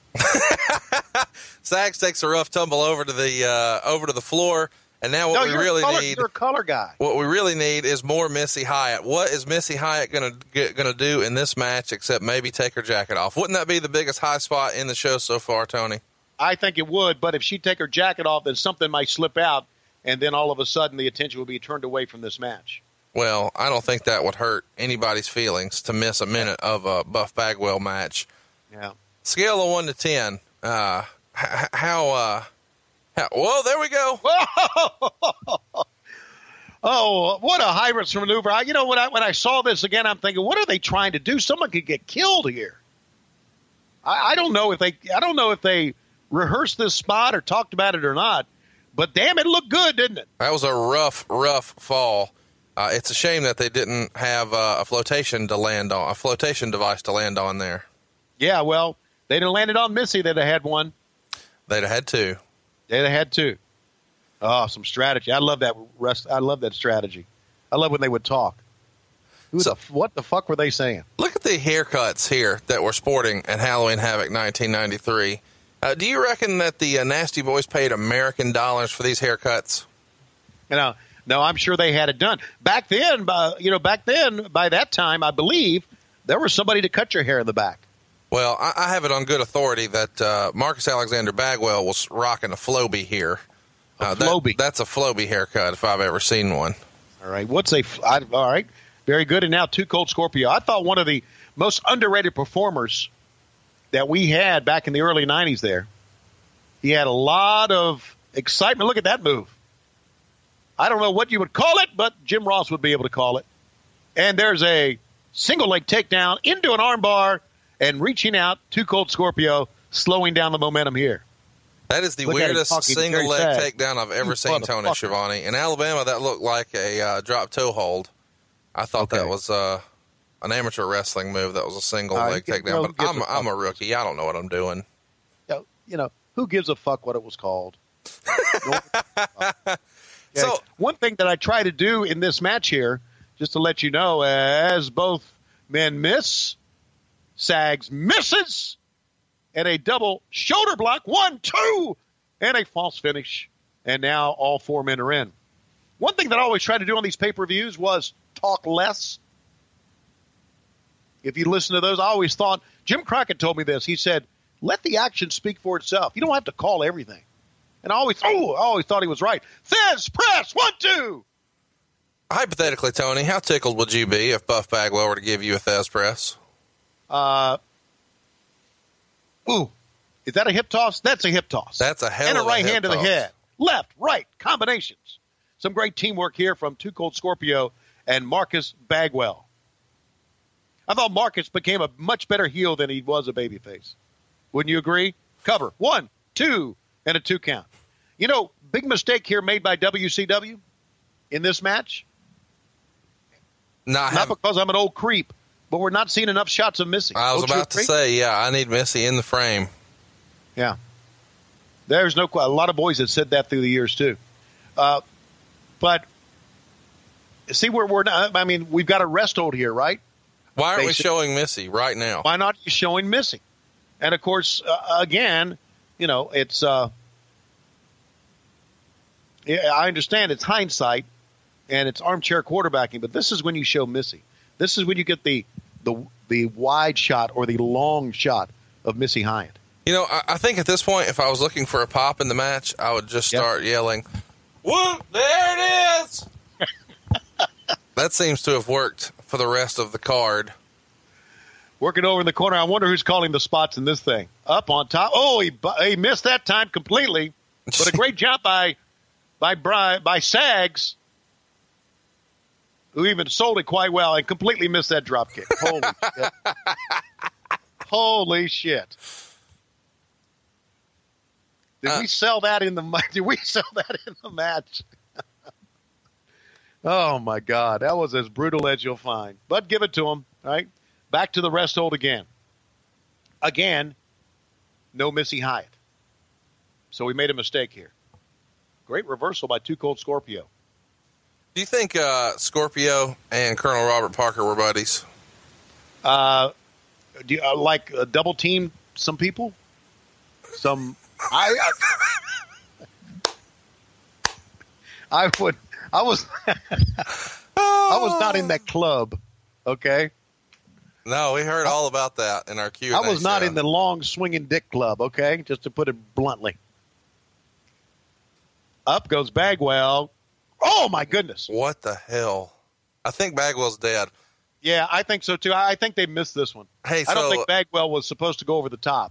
Sags takes a rough tumble over to the uh, over to the floor, and now what no, we you're really a color, need you're a color guy. What we really need is more Missy Hyatt. What is Missy Hyatt going to going to do in this match except maybe take her jacket off? Wouldn't that be the biggest high spot in the show so far, Tony? I think it would, but if she'd take her jacket off, then something might slip out, and then all of a sudden the attention would be turned away from this match. Well, I don't think that would hurt anybody's feelings to miss a minute of a Buff Bagwell match. Yeah. Scale of one to ten. Uh, h- how, uh, how, whoa, there we go. Oh, what a high-risk maneuver. I, you know, when I, when I saw this again, I'm thinking, what are they trying to do? Someone could get killed here. I, I don't know if they, I don't know if they rehearsed this spot or talked about it or not, but damn, it looked good, didn't it? That was a rough, rough fall. Uh, it's a shame that they didn't have uh, a flotation to land on, a flotation device to land on there. Yeah, well, they'd have landed on Missy. They'd have had one. They'd have had two. They'd have had two. Oh, some strategy. I love that rest. I love that strategy. I love when they would talk. Who So, the, what the fuck were they saying? Look at the haircuts here that we're sporting at Halloween Havoc nineteen ninety-three. Uh, do you reckon that the uh, Nasty Boys paid American dollars for these haircuts? You know, no, I'm sure they had it done. Back then, uh, you know, back then, by that time, I believe, there was somebody to cut your hair in the back. Well, I, I have it on good authority that uh, Marcus Alexander Bagwell was rocking a Flowbee here. Uh, A Flowbee. That, that's a Flowbee haircut if I've ever seen one. All right. What's a, I, all right. Very good. And now Too Cold Scorpio. I thought one of the most underrated performers that we had back in the early nineties there. He had a lot of excitement. Look at that move. I don't know what you would call it, but Jim Ross would be able to call it. And there's a single leg takedown into an armbar and reaching out to Colt Scorpio, slowing down the momentum here. That is the Look weirdest single leg takedown I've ever seen, Tony Schiavone. In Alabama, that looked like a uh, drop toe hold. I thought okay. that was uh, an amateur wrestling move. That was a single uh, leg takedown. Well, but I'm, I'm a rookie. I don't know what I'm doing. You know, who gives a fuck what it was called? Okay. So one thing that I try to do in this match here, just to let you know, as both men miss, Sags misses, and a double shoulder block, one, two, and a false finish. And now all four men are in. One thing that I always try to do on these pay-per-views was talk less. If you listen to those, I always thought, Jim Crockett told me this. He said, let the action speak for itself. You don't have to call everything. And I always, oh, I always thought he was right. Thesz press, one, two. Hypothetically, Tony, how tickled would you be if Buff Bagwell were to give you a Thesz press? Uh, ooh, is that a hip toss? That's a hip toss. That's a hell and of a right a hip hand toss. to the head. Left, right, combinations. Some great teamwork here from Two Cold Scorpio and Marcus Bagwell. I thought Marcus became a much better heel than he was a babyface. Wouldn't you agree? Cover. One, two, and a two count. You know, big mistake here made by W C W in this match. No, not have, because I'm an old creep, but we're not seeing enough shots of Missy. I was Don't about to say, yeah, I need Missy in the frame. Yeah. There's no a lot of boys that said that through the years, too. Uh, but see where we're not, I mean, we've got a rest hold here, right? Why aren't Basically. we showing Missy right now? Why not you showing Missy? And, of course, uh, again, you know, it's, uh, yeah, I understand it's hindsight and it's armchair quarterbacking, but this is when you show Missy. This is when you get the the the wide shot or the long shot of Missy Hyatt. You know, I, I think at this point, if I was looking for a pop in the match, I would just start yep. yelling, "Whoop, there it is!" That seems to have worked for the rest of the card. Working over in the corner. I wonder who's calling the spots in this thing. Up on top. Oh, he, he missed that time completely. But a great job by by Bri, by Sags, who even sold it quite well and completely missed that drop kick. Holy shit. Holy shit. Did uh, we sell that in the did we sell that in the match? Oh my God. That was as brutal as you'll find. But give it to him, right? Back to the rest hold again. Again, no Missy Hyatt. So we made a mistake here. Great reversal by Two Cold Scorpio. Do you think uh, Scorpio and Colonel Robert Parker were buddies? Uh, do you, uh, like uh, double team some people? Some I I, I would I was I was not in that club. Okay. No, we heard all about that in our Q and A I was not show. in the long swinging dick club. Okay, just to put it bluntly. Up goes Bagwell. Oh, my goodness. What the hell? I think Bagwell's dead. Yeah, I think so, too. I think they missed this one. Hey, I don't so, think Bagwell was supposed to go over the top.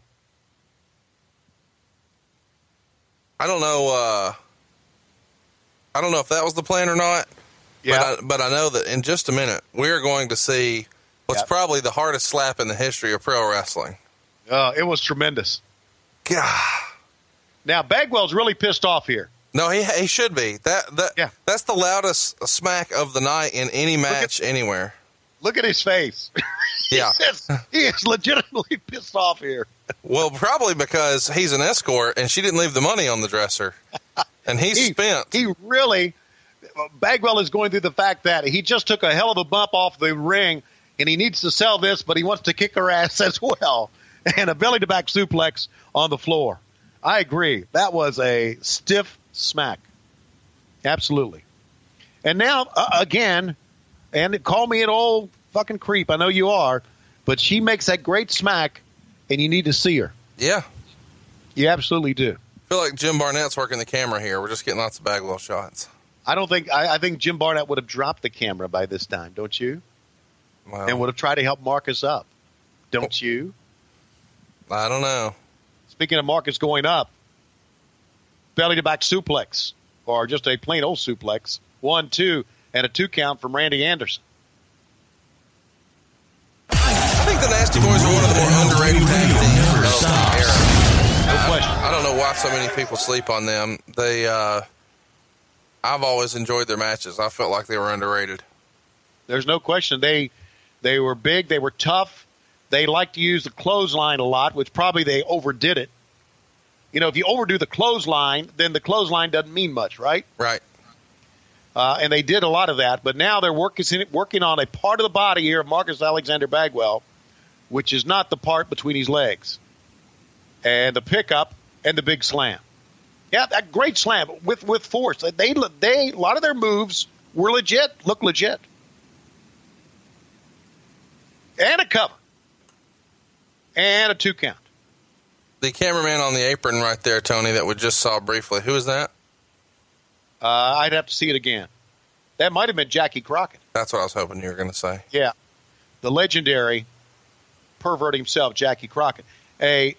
I don't know. Uh, I don't know if that was the plan or not. Yeah. But I, but I know that in just a minute, we're going to see what's yep. probably the hardest slap in the history of pro wrestling. Uh, it was tremendous. God. Now, Bagwell's really pissed off here. No, he he should be. That that yeah. That's the loudest smack of the night in any match look at, anywhere. Look at his face. Yeah, he, is, he is legitimately pissed off here. Well, probably because he's an escort and she didn't leave the money on the dresser, and he's he, spent. He really Bagwell is going through the fact that he just took a hell of a bump off the ring, and he needs to sell this, but he wants to kick her ass as well, and a belly to back suplex on the floor. I agree. That was a stiff smack. Absolutely. And now, uh, again, and call me an old fucking creep. I know you are. But she makes that great smack, and you need to see her. Yeah. You absolutely do. I feel like Jim Barnett's working the camera here. We're just getting lots of Bagwell shots. I don't think I, I think Jim Barnett would have dropped the camera by this time, don't you? Wow. And would have tried to help Marcus up. Don't you? I don't know. Speaking of Marcus going up, belly-to-back suplex, or just a plain old suplex. One, two, and a two count from Randy Anderson. I think the Nasty Boys are one of the more underrated tag teams of the era. No question. I, I don't know why so many people sleep on them. They, uh, I've always enjoyed their matches. I felt like they were underrated. There's no question. They, they were big. They were tough. They liked to use the clothesline a lot, which probably they overdid it. You know, if you overdo the clothesline, then the clothesline doesn't mean much, right? Right. Uh, and they did a lot of that. But now they're working, working on a part of the body here of Marcus Alexander Bagwell, which is not the part between his legs. And the pickup and the big slam. Yeah, that great slam with, with force. They, they, a lot of their moves were legit, look legit. And a cover. And a two count. The cameraman on the apron right there, Tony, that we just saw briefly. Who is that? Uh, I'd have to see it again. That might have been Jackie Crockett. That's what I was hoping you were going to say. Yeah. The legendary pervert himself, Jackie Crockett. A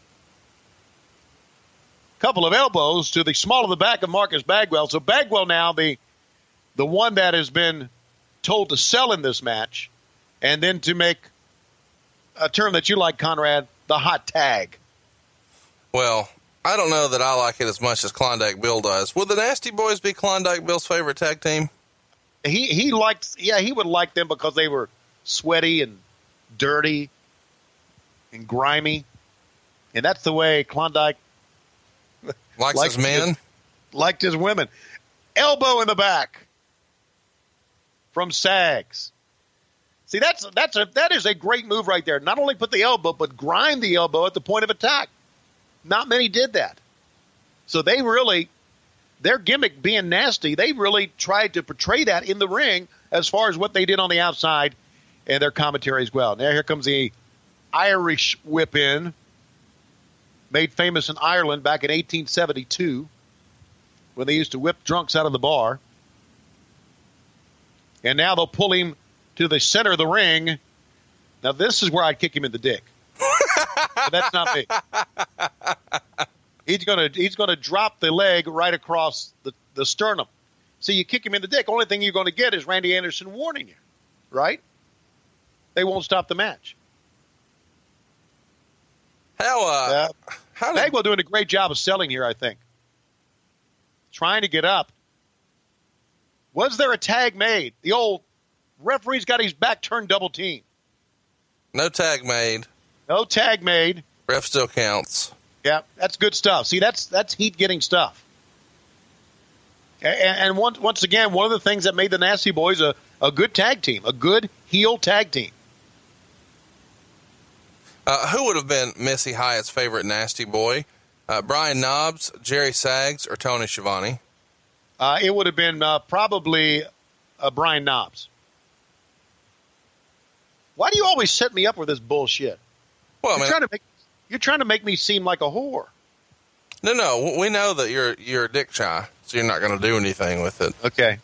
couple of elbows to the small of the back of Marcus Bagwell. So Bagwell now, the the one that has been told to sell in this match, and then to make a term that you like, Conrad, the hot tag. Well, I don't know that I like it as much as Klondike Bill does. Would the Nasty Boys be Klondike Bill's favorite tag team? He he liked, yeah, he would like them because they were sweaty and dirty and grimy, and that's the way Klondike likes, likes his men, his, liked his women. Elbow in the back from Sags. See, that's that's a that is a great move right there. Not only put the elbow, but grind the elbow at the point of attack. Not many did that. So they really, their gimmick being nasty, they really tried to portray that in the ring as far as what they did on the outside and their commentary as well. Now here comes the Irish whip in, made famous in Ireland back in eighteen seventy-two when they used to whip drunks out of the bar. And now they'll pull him to the center of the ring. Now this is where I'd kick him in the dick. But that's not me. He's gonna he's gonna drop the leg right across the, the sternum. So you kick him in the dick. Only thing you're going to get is Randy Anderson warning you, right? They won't stop the match. How uh, uh how did... Bagwell doing a great job of selling here, I think. Trying to get up. Was there a tag made? The old referee's got his back turned double team. No tag made. No tag made. Ref still counts. Yeah, that's good stuff. See, that's that's heat-getting stuff. And, and once, once again, one of the things that made the Nasty Boys a, a good tag team, a good heel tag team. Uh, who would have been Missy Hyatt's favorite Nasty Boy? Uh, Brian Knobbs, Jerry Sags, or Tony Schiavone? Uh, it would have been uh, probably uh, Brian Knobbs. Why do you always set me up with this bullshit? Well, you're, I mean, trying to make, you're trying to make me seem like a whore. No, no, we know that you're you're dick shy, so you're not going to do anything with it. Okay.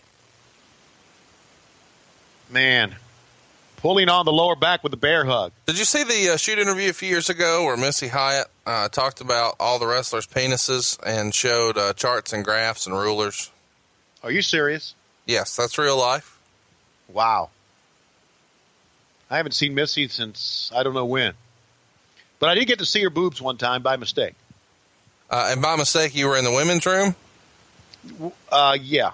Man, pulling on the lower back with the bear hug. Did you see the uh, shoot interview a few years ago where Missy Hyatt uh, talked about all the wrestlers' penises and showed uh, charts and graphs and rulers? Are you serious? Yes, that's real life. Wow. I haven't seen Missy since I don't know when. But I did get to see her boobs one time by mistake. Uh, and by mistake, you were in the women's room? Uh, yeah.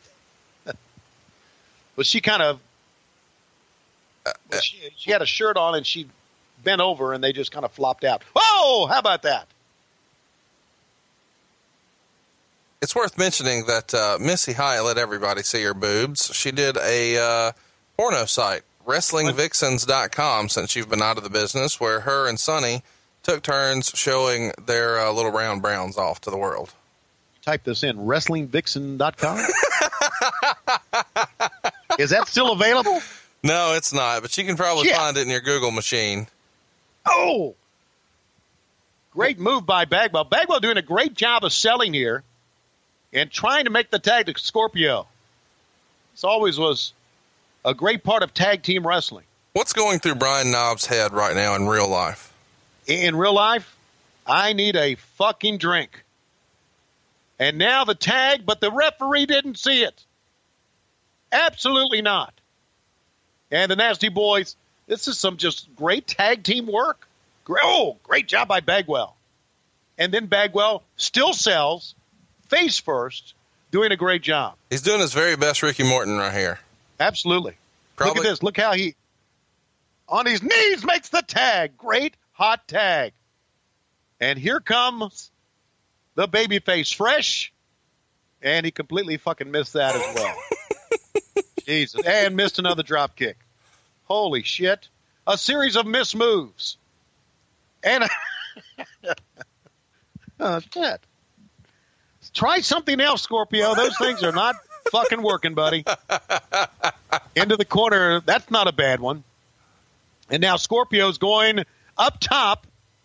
But she kind of, uh, well, she, she had a shirt on and she bent over and they just kind of flopped out. Oh, how about that? It's worth mentioning that uh, Missy Hyatt let everybody see her boobs. She did a uh, porno site, wrestling vixens dot com, since you've been out of the business, where her and Sonny took turns showing their uh, little round browns off to the world. Type this in, wrestling vixen dot com. Is that still available? No, it's not, but you can probably yeah. find it in your Google machine. Oh! Great move by Bagwell. Bagwell doing a great job of selling here and trying to make the tag to Scorpio. This always was a great part of tag team wrestling. What's going through Brian Knobbs' head right now in real life? In real life, I need a fucking drink. And now the tag, but the referee didn't see it. Absolutely not. And the Nasty Boys, this is some just great tag team work. Oh, great job by Bagwell. And then Bagwell still sells, face first, doing a great job. He's doing his very best Ricky Morton right here. Absolutely. Probably. Look at this. Look how he, on his knees, makes the tag. Great hot tag. And here comes the babyface Fresh. And he completely fucking missed that as well. Jesus. And missed another drop kick. Holy shit. A series of missed moves. And oh, shit. Try something else, Scorpio. Those things are not fucking working, buddy. Into the corner. That's not a bad one. And now Scorpio's going up top.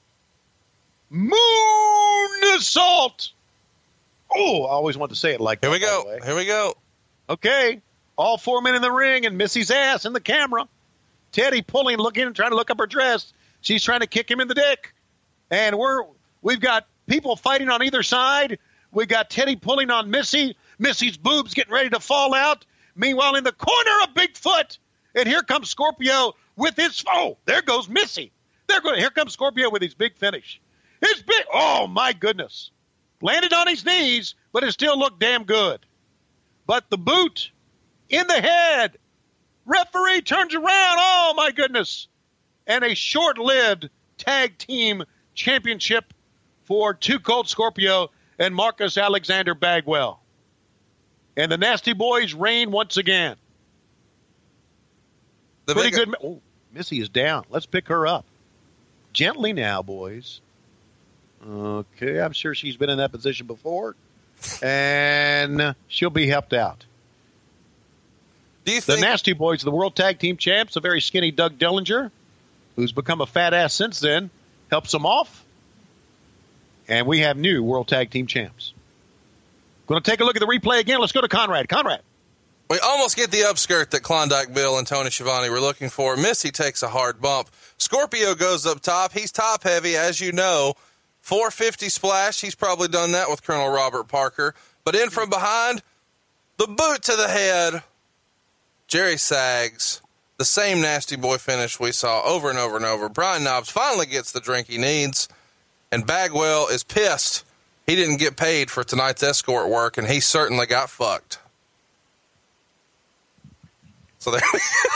Moonsault. Oh, I always want to say it like that. Here we go. Here we go. Okay. All four men in the ring and Missy's ass in the camera. Teddy pulling, looking, trying to look up her dress. She's trying to kick him in the dick. And we're, we've got people fighting on either side. We've got Teddy pulling on Missy. Missy's boobs getting ready to fall out. Meanwhile, in the corner of Bigfoot. And here comes Scorpio with his, oh, there goes Missy. There goes, here comes Scorpio with his big finish. His big, oh, my goodness. Landed on his knees, but it still looked damn good. But the boot in the head. Referee turns around. Oh, my goodness. And a short-lived tag team championship for Too Cold Scorpio and Marcus Alexander Bagwell. And the Nasty Boys reign once again. The Pretty big, good. Oh, Missy is down. Let's pick her up. Gently now, boys. Okay, I'm sure she's been in that position before. And she'll be helped out. Do you think- the Nasty Boys, the World Tag Team Champs, a very skinny Doug Dillinger, who's become a fat ass since then, helps them off. And we have new World Tag Team Champs. Going to take a look at the replay again. Let's go to Conrad. Conrad. We almost get the upskirt that Klondike Bill and Tony Schiavone were looking for. Missy takes a hard bump. Scorpio goes up top. He's top heavy, as you know. four fifty splash. He's probably done that with Colonel Robert Parker. But in from behind, the boot to the head. Jerry Sags. The same Nasty Boy finish we saw over and over and over. Brian Knobbs finally gets the drink he needs. And Bagwell is pissed. He didn't get paid for tonight's escort work, and he certainly got fucked. So there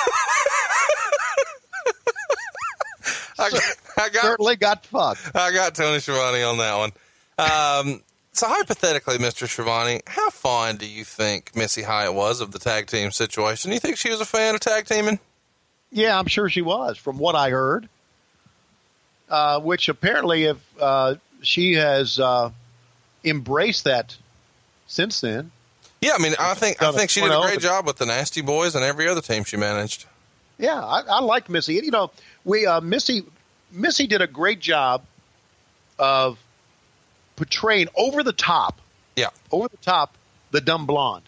I, got, I got, certainly got fucked. I got Tony Schiavone on that one. Um, so hypothetically, Mister Schiavone, how fond do you think Missy Hyatt was of the tag team situation? Do you think she was a fan of tag teaming? Yeah, I'm sure she was, from what I heard. Uh, which apparently, if uh, she has uh, embraced that since then. Yeah, I mean, I think I think she did a great job with the Nasty Boys and every other team she managed. Yeah, I, I liked Missy. You know, we uh, Missy Missy did a great job of portraying over the top. Yeah, over the top, the dumb blonde.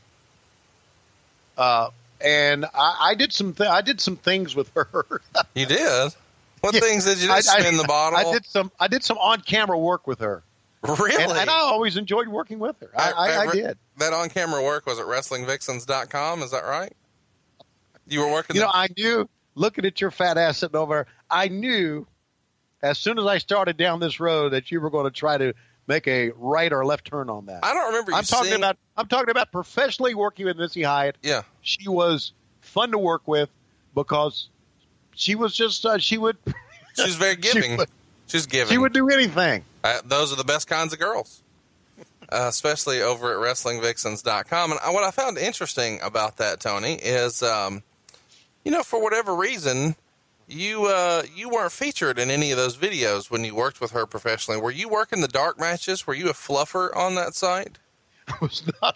Uh, and I, I did some th- I did some things with her. You did? What yeah, things did you do? Spin I, the bottle? I did some I did some on camera work with her. Really? And, and I always enjoyed working with her. I, I, I, I did. That on camera work was at wrestling vixens dot com. Is that right? You were working. You know, I knew. Looking at your fat ass sitting over, I knew as soon as I started down this road that you were going to try to make a right or left turn on that. I don't remember. You I'm talking seeing... about. I'm talking about professionally working with Missy Hyatt. Yeah, she was fun to work with because she was just uh, she would. She was very giving. she would, She's giving. She would do anything. Uh, those are the best kinds of girls, uh, especially over at wrestling vixens dot com. And I, what I found interesting about that, Tony, is, um, you know, for whatever reason, you uh, you weren't featured in any of those videos when you worked with her professionally. Were you working the dark matches? Were you a fluffer on that site? I was not.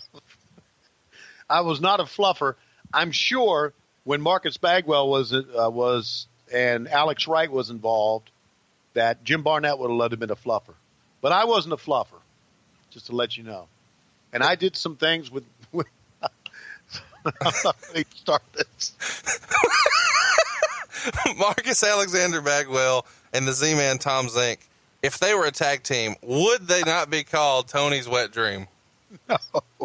I was not a fluffer. I'm sure when Marcus Bagwell was uh, was and Alex Wright was involved, that Jim Barnett would have loved to have been a fluffer. But I wasn't a fluffer, just to let you know. And I did some things with... with I'm not going to start this. Marcus Alexander Bagwell and the Z-Man Tom Zink, if they were a tag team, would they not be called Tony's Wet Dream? No.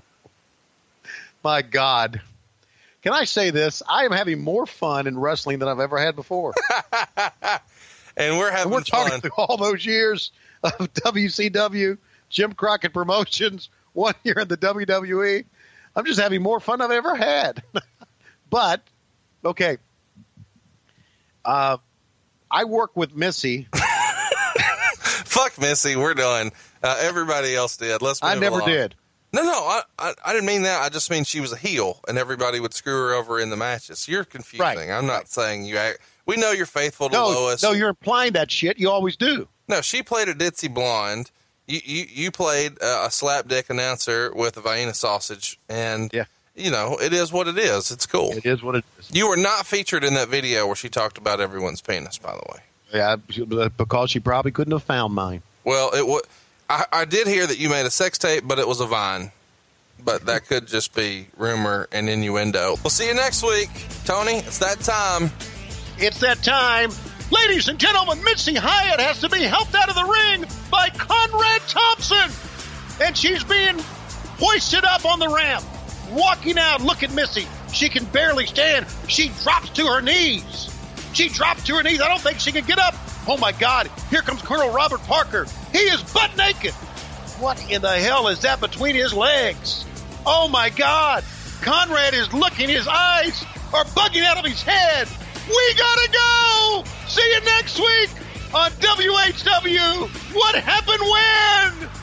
My God. Can I say this? I am having more fun in wrestling than I've ever had before. And we're having and we're talking fun. through all those years of W C W, Jim Crockett Promotions, one year in the W W E. I'm just having more fun than I've ever had. But, okay. Uh, I work with Missy. Fuck Missy, we're done. Uh, everybody else did. Let's move I never along. did. No, no, I, I I didn't mean that. I just mean she was a heel, and everybody would screw her over in the matches. You're confusing. Right. I'm not saying you act. We know you're faithful to No, Lois. no, you're implying that shit. You always do. No, she played a ditzy blonde. You you, you played uh, a slapdick announcer with a Vienna sausage, and Yeah. you know it is what it is. It's cool. It is what it is. You were not featured in that video where she talked about everyone's penis, by the way. Yeah, because she probably couldn't have found mine. Well, it was. I, I did hear that you made a sex tape, but it was a Vine. But that could just be rumor and innuendo. We'll see you next week, Tony. It's that time. It's that time. Ladies and gentlemen, Missy Hyatt has to be helped out of the ring by Conrad Thompson. And she's being hoisted up on the ramp. Walking out. Look at Missy. She can barely stand. She drops to her knees. She drops to her knees. I don't think she can get up. Oh, my God. Here comes Colonel Robert Parker. He is butt naked. What in the hell is that between his legs? Oh, my God. Conrad is looking. His eyes are bugging out of his head. We gotta go. See you next week on W H W. What happened when?